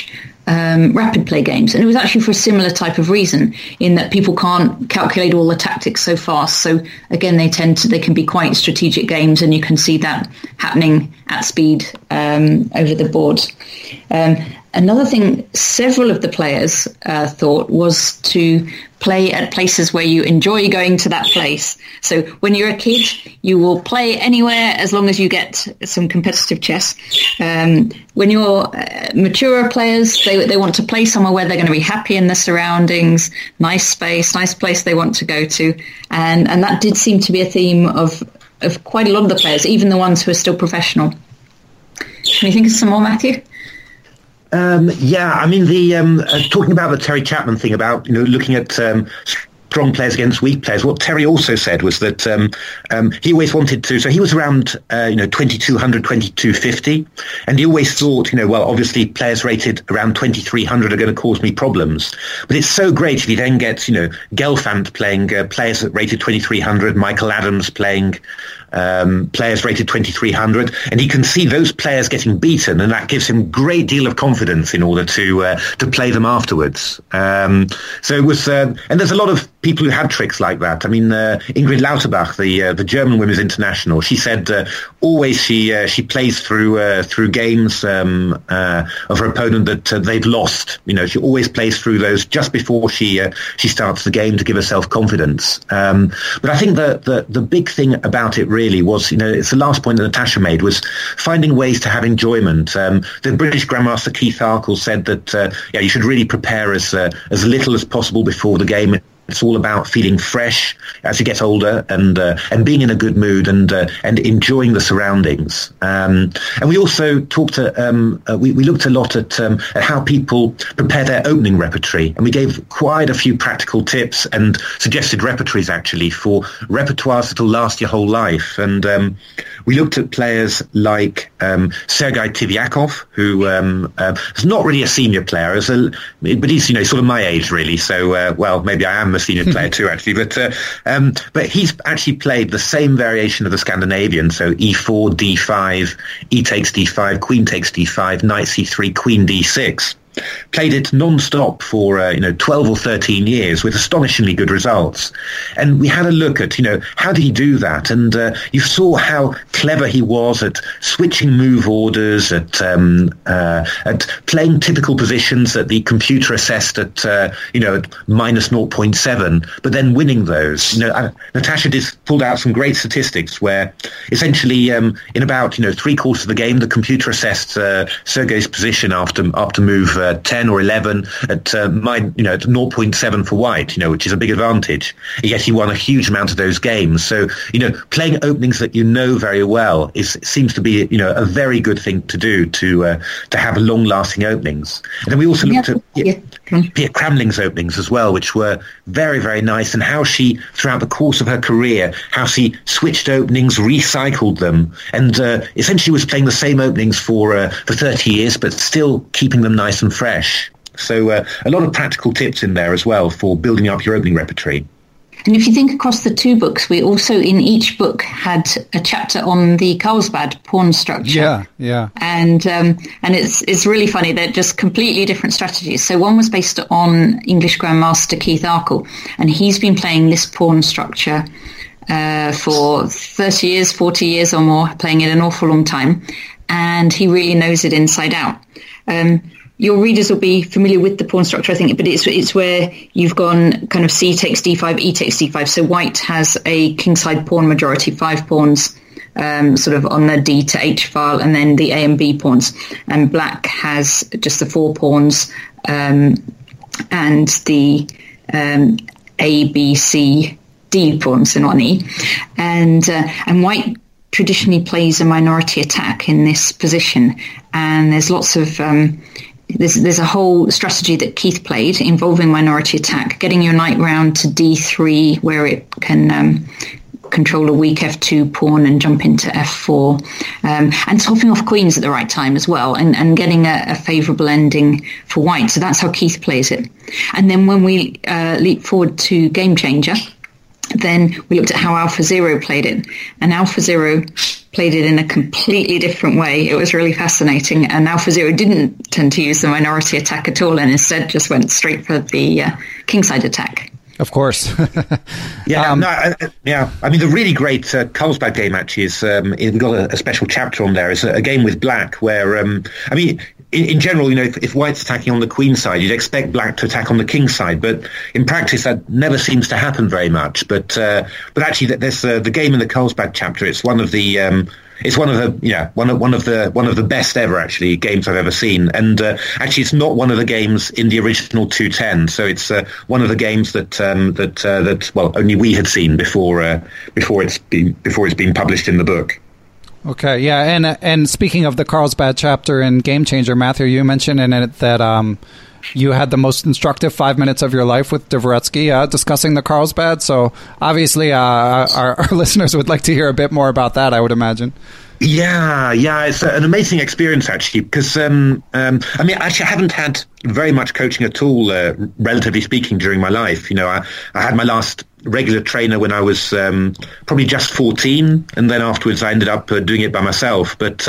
rapid play games. And it was actually for a similar type of reason, in that people can't calculate all the tactics so fast. So again, they can be quite strategic games, and you can see that happening at speed over the board. Another thing several of the players thought was to play at places where you enjoy going to that place. So when you're a kid, you will play anywhere as long as you get some competitive chess. When you're mature players, they want to play somewhere where they're going to be happy in the surroundings, nice space, nice place they want to go to. And that did seem to be a theme of quite a lot of the players, even the ones who are still professional. Can you think of some more, Matthew? I mean, the talking about the Terry Chapman thing about, looking at strong players against weak players. What Terry also said was that he always wanted to. So he was around 2200, 2250, and he always thought, obviously players rated around 2300 are going to cause me problems. But it's so great if he then gets Gelfand playing players that rated 2300, Michael Adams playing players rated 2300, and he can see those players getting beaten, and that gives him a great deal of confidence in order to play them afterwards. So it was, and there's a lot of people who had tricks like that. I mean, Ingrid Lauterbach, the German women's international, she said always she plays through games of her opponent that they've lost. She always plays through those just before she starts the game to give herself confidence. But I think the big thing about it really was, it's the last point that Natasha made, was finding ways to have enjoyment. The British Grandmaster Keith Arkle said that you should really prepare as little as possible before the game. It's all about feeling fresh as you get older, and being in a good mood, and enjoying the surroundings. And we also talked we looked a lot at how people prepare their opening repertory, and we gave quite a few practical tips and suggested repertories actually for repertoires that'll last your whole life. And we looked at players like Sergei Tivyakov, who is not really a senior player, but he's sort of my age really. So maybe I am a senior player too, actually. But he's actually played the same variation of the Scandinavian. So E4, D5, E takes D5, Queen takes D5, Knight C3, Queen D6. Played it non-stop for 12 or 13 years with astonishingly good results. And we had a look at how did he do that, and you saw how clever he was at switching move orders, at playing typical positions that the computer assessed at at minus 0.7, but then winning those. Natasha pulled out some great statistics where essentially in about 3/4 of the game the computer assessed Sergei's position after move 10 or 11 at 0.7 for white, which is a big advantage. Yet he won a huge amount of those games. So, playing openings that very well seems to be, a very good thing to do to have long-lasting openings. And then we also looked at Pia Kramling's openings as well, which were very, very nice, and how she, throughout the course of her career, how she switched openings, recycled them, and essentially was playing the same openings for 30 years, but still keeping them nice and fresh. So a lot of practical tips in there as well for building up your opening repertory. And if you think across the two books, we also in each book had a chapter on the Carlsbad pawn structure. Yeah. And it's really funny. They're just completely different strategies. So one was based on English Grandmaster Keith Arkle, and he's been playing this pawn structure for 30 years, 40 years or more, playing it an awful long time, and he really knows it inside out. Your readers will be familiar with the pawn structure, I think, but it's where you've gone kind of C takes D5, E takes D5. So white has a kingside pawn majority, 5 pawns sort of on the D to H file, and then the A and B pawns. And black has just the 4 pawns and the A, B, C, D pawns in one E. And white traditionally plays a minority attack in this position. And there's lots of... There's a whole strategy that Keith played involving minority attack, getting your knight round to D3 where it can control a weak F2 pawn and jump into F4, and swapping off queens at the right time as well, and getting a favourable ending for white. So that's how Keith plays it. And then when we leap forward to Game Changer, then we looked at how AlphaZero played it. And AlphaZero played it in a completely different way. It was really fascinating. And AlphaZero didn't tend to use the minority attack at all, and instead just went straight for the kingside attack. Of course. I mean, the really great Carlsbad game actually is, we've got a special chapter on there. It's a game with black where, I mean, in general, you know, if white's attacking on the queen side, you'd expect black to attack on the king side, but in practice that never seems to happen very much. But actually, there's the game in the Carlsbad chapter. It's one of the one of the best ever actually games I've ever seen, and actually it's not one of the games in the original 210. So it's one of the games that only we had seen before it's been published in the book. Okay, yeah, and speaking of the Carlsbad chapter in Game Changer, Matthew, you mentioned in it that you had the most instructive 5 minutes of your life with Dvoretsky discussing the Carlsbad. So obviously our listeners would like to hear a bit more about that, I would imagine. Yeah, it's an amazing experience actually, because I mean, actually, I haven't had very much coaching at all, relatively speaking, during my life. You know, I had my last regular trainer when I was probably just 14, and then afterwards I ended up doing it by myself. But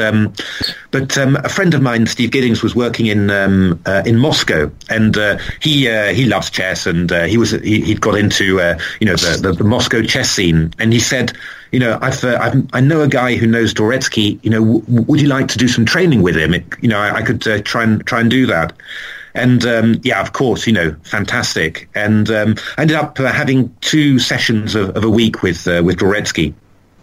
a friend of mine, Steve Giddings, was working in Moscow, and he loves chess, and he'd got into the Moscow chess scene, and he said, you know, I know a guy who knows Dvoretsky. You know, would you like to do some training with him? I could try and do that. And of course, you know, fantastic. And I ended up having 2 sessions of a week with Dvoretsky.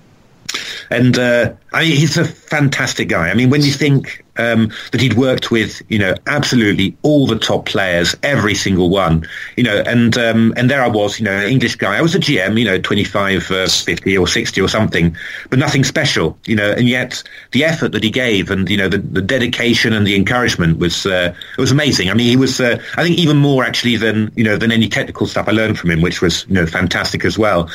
And I mean, he's a fantastic guy. I mean, when you think that he'd worked with, you know, absolutely all the top players, every single one, you know, and there I was, you know, an English guy. I was a GM, you know, 25, 50 or 60 or something, but nothing special, you know, and yet the effort that he gave and, you know, the dedication and the encouragement was amazing. I mean, he was, I think, even more actually than any technical stuff I learned from him, which was, you know, fantastic as well.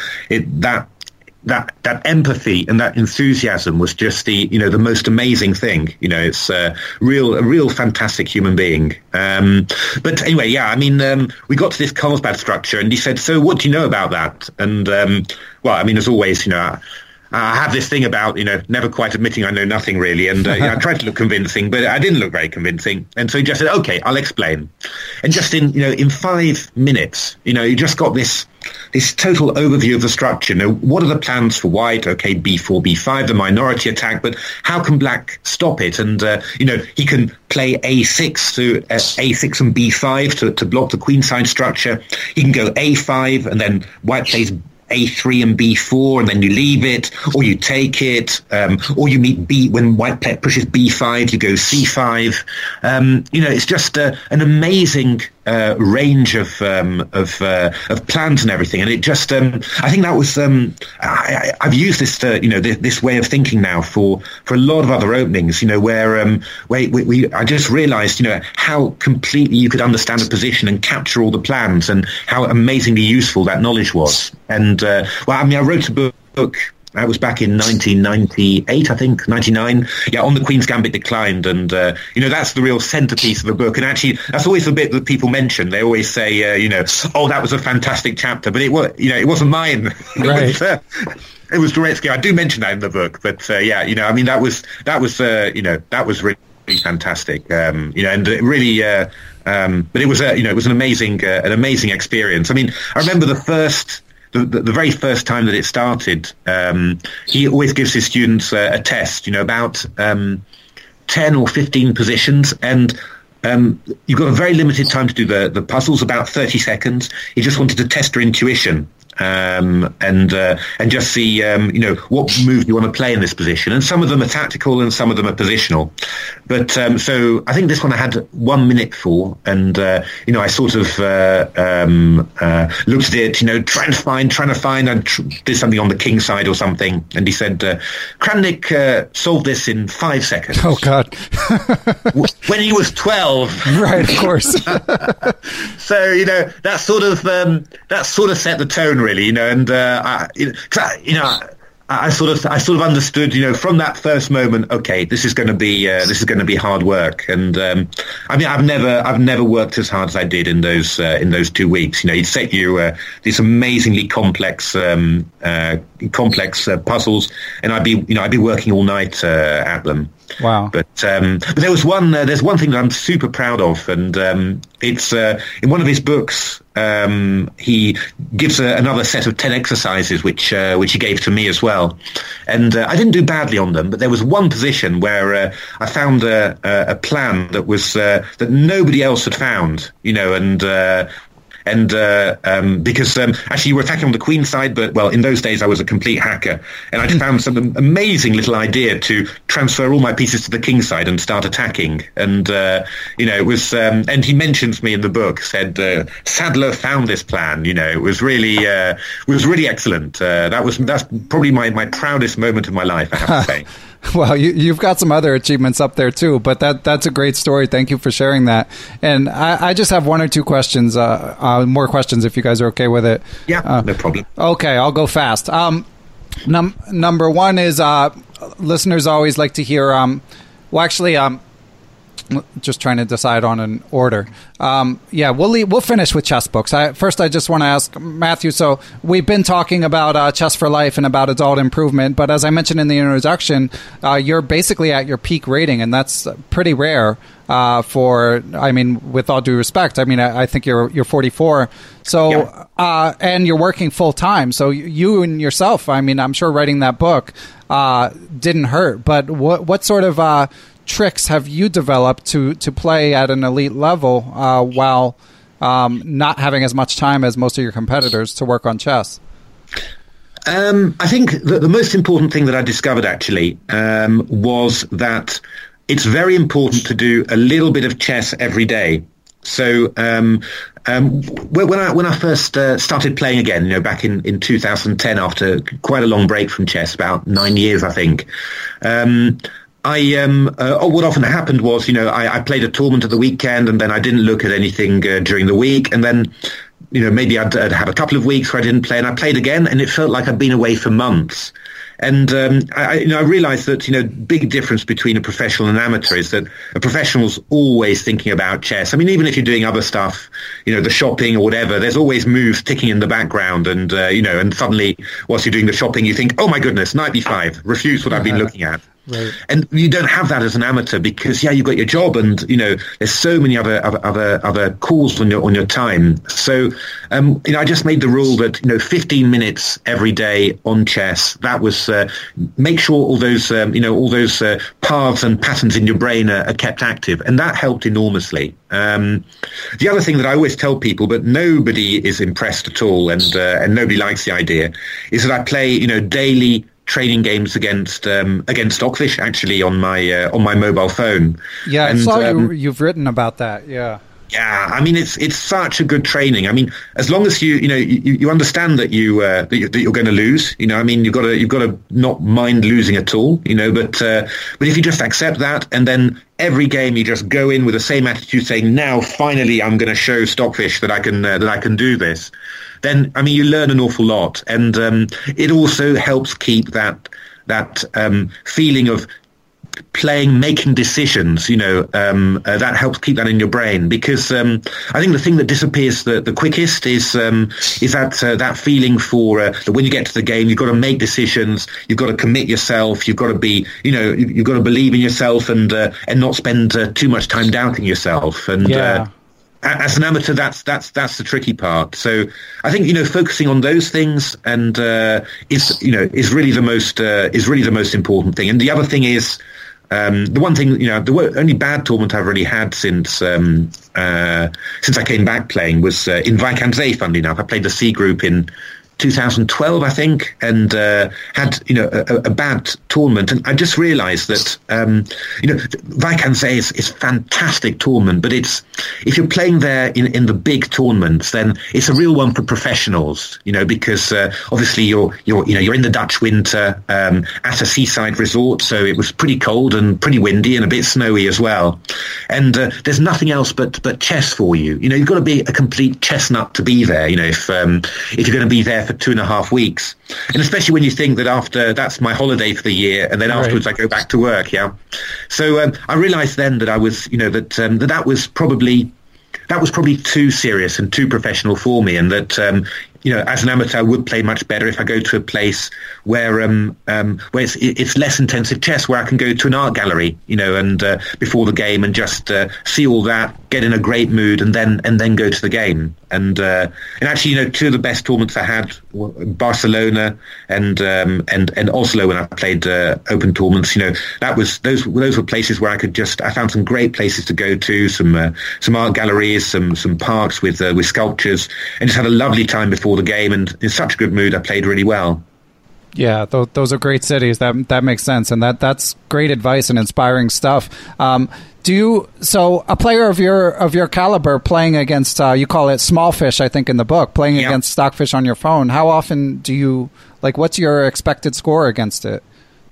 That empathy and that enthusiasm was just the most amazing thing. You know, it's a real fantastic human being. But anyway, yeah, I mean, we got to this Carlsbad structure, and he said, "So, what do you know about that?" And well, I mean, as always, you know, I have this thing about, you know, never quite admitting I know nothing really, and I tried to look convincing, but I didn't look very convincing. And so he just said, "Okay, I'll explain." And just in 5 minutes, you know, you just got this total overview of the structure. You know, what are the plans for white? Okay, b4, b5, the minority attack, but how can black stop it? And you know, he can play a6 to a6 and b5 to block the queenside structure. He can go a5, and then white plays a3 and b4, and then you leave it, or you take it, or you meet b when white pushes b5, you go c5. You know, it's just an amazing range of plans and everything, and it just I think that was I've used this this way of thinking now for a lot of other openings, you know, where I just realized, you know, how completely you could understand a position and capture all the plans, and how amazingly useful that knowledge was. And well, I mean, I wrote a book. That was back in 1998, I think, 99. Yeah, on the Queen's Gambit Declined. And, you know, that's the real centerpiece of the book. And actually, that's always the bit that people mention. They always say, you know, oh, that was a fantastic chapter. But it wasn't mine. Right. It was Dvoretsky. I do mention that in the book. But, yeah, you know, I mean, that was really fantastic. You know, and it really, but it was, you know, it was an amazing experience. I mean, I remember the very first time that it started, he always gives his students a test, you know, about 10 or 15 positions, and you've got a very limited time to do the puzzles, about 30 seconds. He just wanted to test your intuition. And just see, you know, what move you want to play in this position. And some of them are tactical and some of them are positional. But so I think this one I had 1 minute for, and you know, I sort of looked at it, you know, trying to find. I did something on the king side or something, and he said, Kramnik solved this in 5 seconds. Oh God! When he was 12, right? Of course. So you know, that sort of set the tone, really, you know, and I sort of understood, from that first moment. Okay, this is going to be hard work, and I mean, I've never worked as hard as I did in those 2 weeks. You'd set you these amazingly complex puzzles, and I'd be working all night at them. Wow! But there's one thing that I'm super proud of, and it's in one of his books. He gives another set of 10 exercises, which he gave to me as well, and I didn't do badly on them. But there was one position where I found a plan that was that nobody else had found, and because actually you were attacking on the queen side, but in those days I was a complete hacker, and I found some amazing little idea to transfer all my pieces to the king side and start attacking, and it was and he mentions me in the book, said Sadler found this plan. It was really excellent. That's probably my proudest moment of my life, I have to say. Well, you've got some other achievements up there too, but that's a great story. Thank you for sharing that. And I just have one or two questions, more questions if you guys are okay with it. Yeah, no problem. Okay, I'll go fast. Number one is listeners always like to hear. Just trying to decide on an order. We'll finish with chess books. First, I just want to ask Matthew. So we've been talking about Chess for Life and about adult improvement, but as I mentioned in the introduction, you're basically at your peak rating, and that's pretty rare. With all due respect, I think you're 44. So, yeah. And you're working full time. So you and yourself, I'm sure writing that book didn't hurt. But what sort of tricks have you developed to play at an elite level while not having as much time as most of your competitors to work on chess? I think the most important thing that I discovered actually was that it's very important to do a little bit of chess every day. So when I first started playing again, back in 2010, after quite a long break from chess, about 9 years, I think. What often happened was, I played a tournament at the weekend, and then I didn't look at anything during the week, and then, maybe I'd have a couple of weeks where I didn't play, and I played again, and it felt like I'd been away for months. And I realized that, big difference between a professional and an amateur is that a professional's always thinking about chess. Even if you're doing other stuff, the shopping or whatever, there's always moves ticking in the background, and and suddenly whilst you're doing the shopping, you think, oh my goodness, knight b5, refuse what I've been looking at. Right. And you don't have that as an amateur because, you've got your job, and there's so many other calls on your time. So I just made the rule that 15 minutes every day on chess. That was make sure all those paths and patterns in your brain are kept active, and that helped enormously. The other thing that I always tell people, but nobody is impressed at all, and nobody likes the idea, is that I play daily training games against Stockfish actually on my mobile phone. Yeah, I saw you've written about that. Yeah. Yeah, it's such a good training. As long as you understand that that you're going to lose. You've got to not mind losing at all. But if you just accept that, and then every game you just go in with the same attitude, saying, "Now finally I'm going to show Stockfish that I can do this." Then you learn an awful lot, and it also helps keep that feeling of playing, making decisions. That helps keep that in your brain, because I think the thing that disappears the quickest is that feeling for that when you get to the game, you've got to make decisions, you've got to commit yourself, you've got to be, you've got to believe in yourself, and not spend too much time doubting yourself. And yeah. As an amateur, that's the tricky part. So I think focusing on those things and is really the most important thing. And the other thing is the one thing the only bad tournament I've really had since I came back playing was in Vaikanzai. Funnily enough, I played the C group in 2012, I think, and had a bad tournament, and I just realised that Vaikanzai is a fantastic tournament, but if you're playing there in the big tournaments, then it's a real one for professionals, because obviously you're in the Dutch winter at a seaside resort, so it was pretty cold and pretty windy and a bit snowy as well, and there's nothing else but chess for you. You've got to be a complete chess nut to be there. If you're going to be there there for 2.5 weeks. And especially when you think that that's my holiday for the year, and then afterwards I go back to work. Yeah. So I realized then that I was, that was probably too serious and too professional for me, and that as an amateur, I would play much better if I go to a place where it's less intensive chess, where I can go to an art gallery, and before the game and just see all that, get in a great mood, and then go to the game. And actually, two of the best tournaments I had were Barcelona and Oslo when I played open tournaments. Those were places where I found some great places to go to, some art galleries, some parks with sculptures, and just had a lovely time before the game, and in such a good mood. I played really well. Yeah, those are great cities. That makes sense, and that's great advice and inspiring stuff. So a player of your caliber playing against you call it small fish, I think in the book, playing against stockfish on your phone, how often do you what's your expected score against it?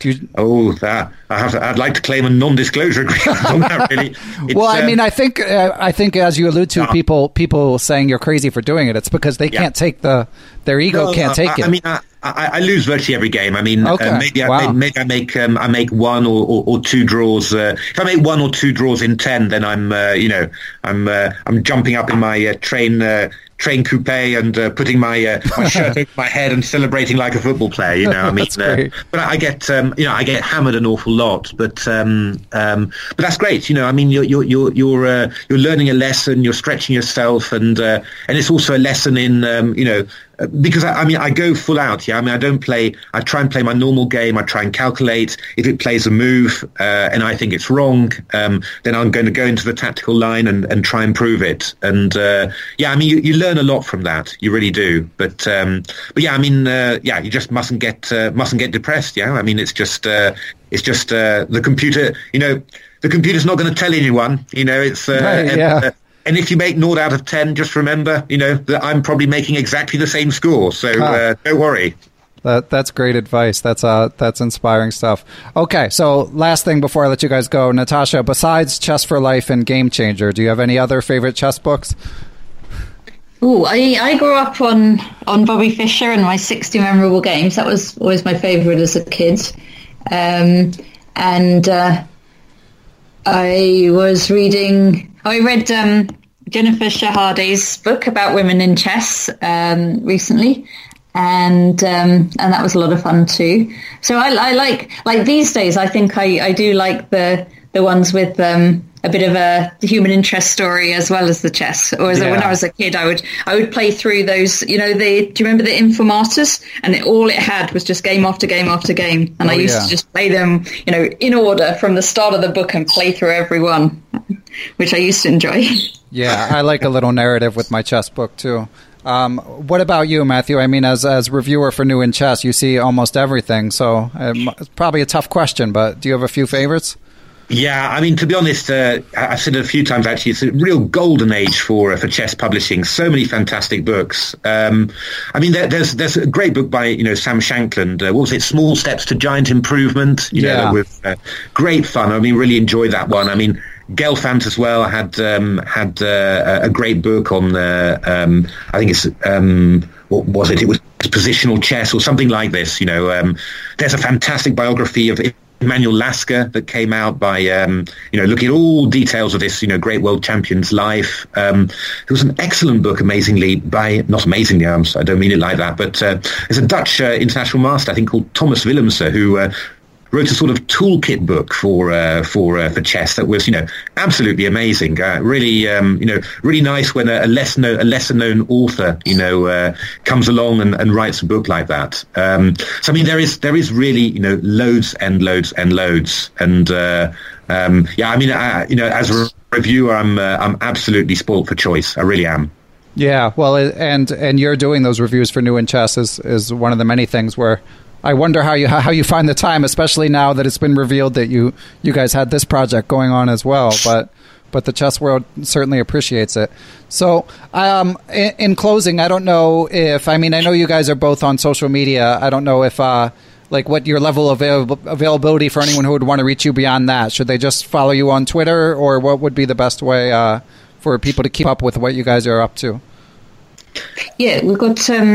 I'd like to claim a non-disclosure agreement on that, really. Well, I think as you allude to, people saying you're crazy for doing it, it's because they can't take their ego can't take it. I mean, I lose virtually every game. I mean, maybe I make one or two draws. If I make 1 or 2 draws in 10, then I'm jumping up in my train coupe and putting my shirt over my head and celebrating like a football player. I mean, but I get hammered an awful lot. But that's great. I mean, you're learning a lesson. You're stretching yourself, and it's also a lesson in because I go full out. Yeah, I mean, I try and play my normal game. I try and calculate if it plays a move and I think it's wrong. Then I'm going to go into the tactical line and try and prove it. And I mean, you learn a lot from that. You really do. But yeah, I mean, you just mustn't get depressed. Yeah, I mean, it's just the computer. The computer's not going to tell anyone. It's and if you make 0 out of 10, just remember, that I'm probably making exactly the same score. So don't worry. That's great advice. That's inspiring stuff. Okay, so last thing before I let you guys go, Natasha, besides Chess for Life and Game Changer, do you have any other favorite chess books? Oh, I grew up on Bobby Fischer and my 60 Memorable Games. That was always my favorite as a kid. I read Jennifer Shaharday's book about women in chess recently, and that was a lot of fun too. So I like these days. I think I do like the ones with a bit of a human interest story as well as the chess. Or when I was a kid, I would play through those. Do you remember the Informatus? And all it had was just game after game after game, and I used to just play them, in order from the start of the book and play through every one, which I used to enjoy. Yeah, I like a little narrative with my chess book too. What about you, Matthew? I mean, as reviewer for New in Chess, you see almost everything, so it's probably a tough question, but do you have a few favorites? Yeah, I mean, to be honest, I've said it a few times, actually, it's a real golden age for chess publishing. So many fantastic books. I mean, there's a great book by, Sam Shankland. What was it? Small Steps to Giant Improvement. With great fun. I mean, really enjoyed that one. I mean, Gelfand as well had a great book on, I think it's, what was it? It was Positional Chess or something like this. There's a fantastic biography of Emanuel Lasker that came out by, looking at all details of this, great world champion's life. It was an excellent book, not amazingly, I don't mean it like that, but there's a Dutch international master, I think, called Thomas Willemse, who wrote a sort of toolkit book for chess that was, absolutely amazing. Really, really nice when a lesser known author, comes along and writes a book like that. So I mean, there is really, loads and loads and loads. And I mean, as a reviewer, I'm absolutely spoilt for choice. I really am. Yeah, well, and you're doing those reviews for New in Chess is one of the many things where I wonder how you find the time, especially now that it's been revealed that you guys had this project going on as well. But the chess world certainly appreciates it. So, in closing, I don't know I know you guys are both on social media. I don't know if what your level of availability for anyone who would want to reach you beyond that. Should they just follow you on Twitter, or what would be the best way for people to keep up with what you guys are up to? Yeah, we've got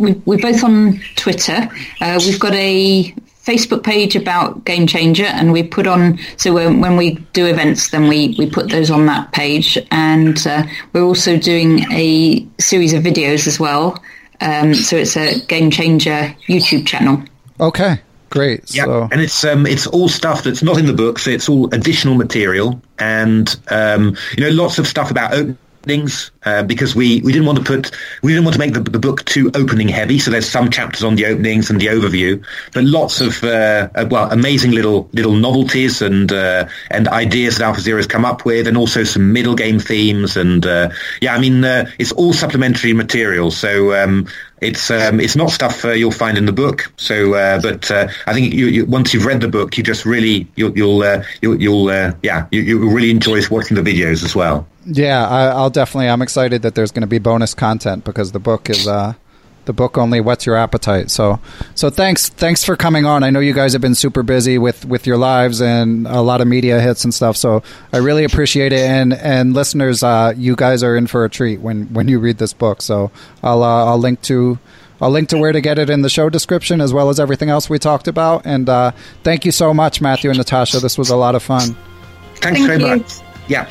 we're both on Twitter. We've got a Facebook page about Game Changer, and we put on, so when we do events, then we put those on that page. And we're also doing a series of videos as well. So it's a Game Changer YouTube channel. Okay, great. Yeah, so. and it's all stuff that's not in the book, so it's all additional material, and lots of stuff about openings, because we didn't want to make the book too opening heavy. So there's some chapters on the openings and the overview, but lots of amazing little novelties and ideas that AlphaZero's come up with, and also some middle game themes. And it's all supplementary material. So it's not stuff you'll find in the book. So, but I think you once you've read the book, you just really you'll really enjoy watching the videos as well. Yeah, I'm excited that there's going to be bonus content, because the book is the book only whets your appetite. So thanks for coming on. I know you guys have been super busy with your lives and a lot of media hits and stuff. So I really appreciate it. And listeners, you guys are in for a treat when you read this book. So I'll link to where to get it in the show description, as well as everything else we talked about. And thank you so much, Matthew and Natasha. This was a lot of fun. Thanks very much. Yeah.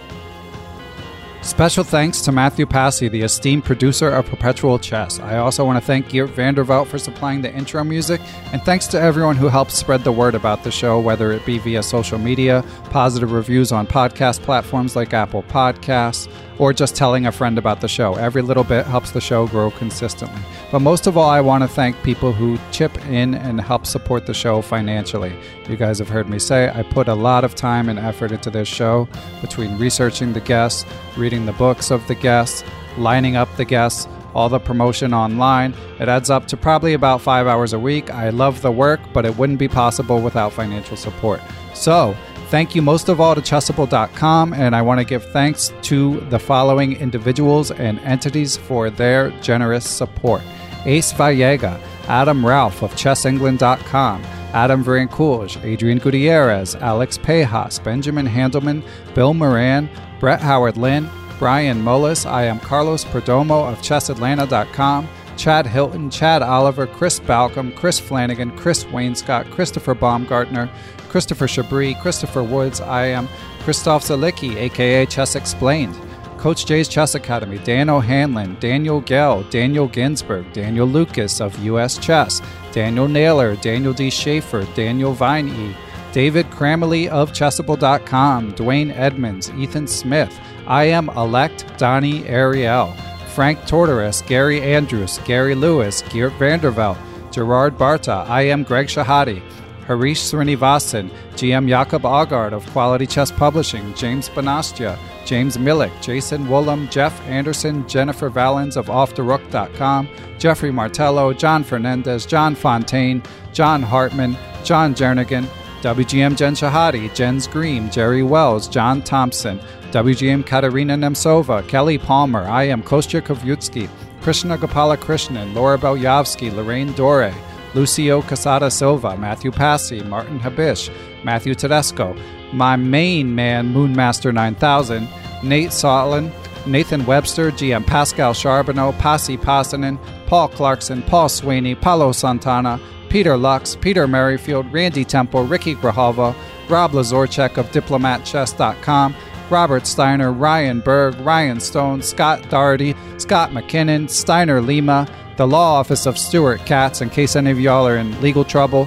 Special thanks to Matthew Passy, the esteemed producer of Perpetual Chess. I also want to thank Geert Vanderveld for supplying the intro music, and thanks to everyone who helped spread the word about the show, whether it be via social media, positive reviews on podcast platforms like Apple Podcasts, or just telling a friend about the show. Every little bit helps the show grow consistently. But most of all, I want to thank people who chip in and help support the show financially. You guys have heard me say I put a lot of time and effort into this show, between researching the guests, reading the books of the guests, lining up the guests, all the promotion online. It adds up to probably about 5 hours a week. I love the work, but it wouldn't be possible without financial support. So, thank you most of all to Chessable.com, and I want to give thanks to the following individuals and entities for their generous support. Ace Vallega, Adam Ralph of ChessEngland.com, Adam Varancourt, Adrian Gutierrez, Alex Pejas, Benjamin Handelman, Bill Moran, Brett Howard Lynn, Brian Mullis. I am Carlos Perdomo of ChessAtlanta.com, Chad Hilton, Chad Oliver, Chris Balcom, Chris Flanagan, Chris Wainscott, Christopher Baumgartner, Christopher Chabris, Christopher Woods. I am Christoph Zalicki, a.k.a. Chess Explained, Coach J's Chess Academy, Dan O'Hanlon, Daniel Gell, Daniel Ginsberg, Daniel Lucas of U.S. Chess, Daniel Naylor, Daniel D. Schaefer, Daniel Vine, David Cramley of Chessable.com, Dwayne Edmonds, Ethan Smith, I am Elect Donnie Ariel, Frank Tortoris, Gary Andrews, Gary Lewis, Geert Vanderveld, Gerard Barta, I am Greg Shahade, Harish Srinivasan, GM Jakob Augard of Quality Chess Publishing, James Bonastia, James Millick, Jason Woolham, Jeff Anderson, Jennifer Valens of OffTheRook.com, Jeffrey Martello, John Fernandez, John Fontaine, John Hartman, John Jernigan, WGM Jen Shahade, Jens Green, Jerry Wells, John Thompson, WGM Katerina Nemtsova, Kelly Palmer, I am Kostya Kovyutsky, Krishna Gopala Krishnan, Laura Belyavsky, Lorraine Dore, Lucio Casada Silva, Matthew Passy, Martin Habish, Matthew Tedesco, my main man, Moonmaster 9000, Nate Solin, Nathan Webster, GM Pascal Charbonneau, Pasi Passanen, Paul Clarkson, Paul Sweeney, Paulo Santana, Peter Lux, Peter Merrifield, Randy Temple, Ricky Grijalva, Rob Lazorchek of DiplomatChess.com, Robert Steiner, Ryan Berg, Ryan Stone, Scott Doherty, Scott McKinnon, Steiner Lima, the Law Office of Stuart Katz, in case any of y'all are in legal trouble,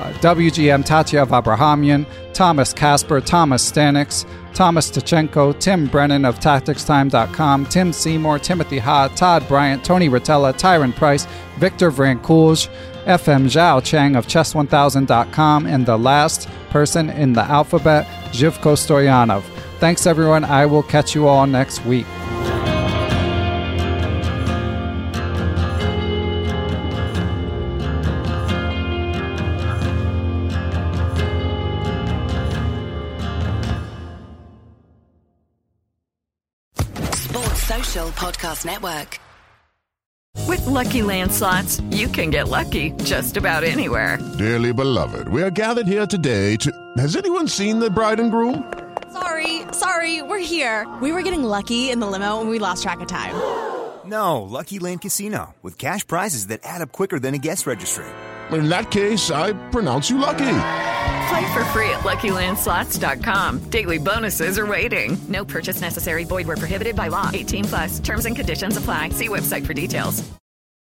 WGM Tatyev Abrahamian, Thomas Casper, Thomas Stanix, Thomas Tachenko, Tim Brennan of TacticsTime.com, Tim Seymour, Timothy Ha, Todd Bryant, Tony Rotella, Tyron Price, Victor Vrancourt, FM Zhao Chang of Chess1000.com, and the last person in the alphabet, Zhivko Stoyanov. Thanks, everyone. I will catch you all next week. Sports Social Podcast Network. With Lucky Land Slots, you can get lucky just about anywhere. Dearly beloved, we are gathered here today to... Has anyone seen the bride and groom? Sorry, we're here. We were getting lucky in the limo and we lost track of time. No, Lucky Land Casino, with cash prizes that add up quicker than a guest registry. In that case, I pronounce you lucky. Play for free at LuckyLandSlots.com. Daily bonuses are waiting. No purchase necessary. Void where prohibited by law. 18+. Terms and conditions apply. See website for details.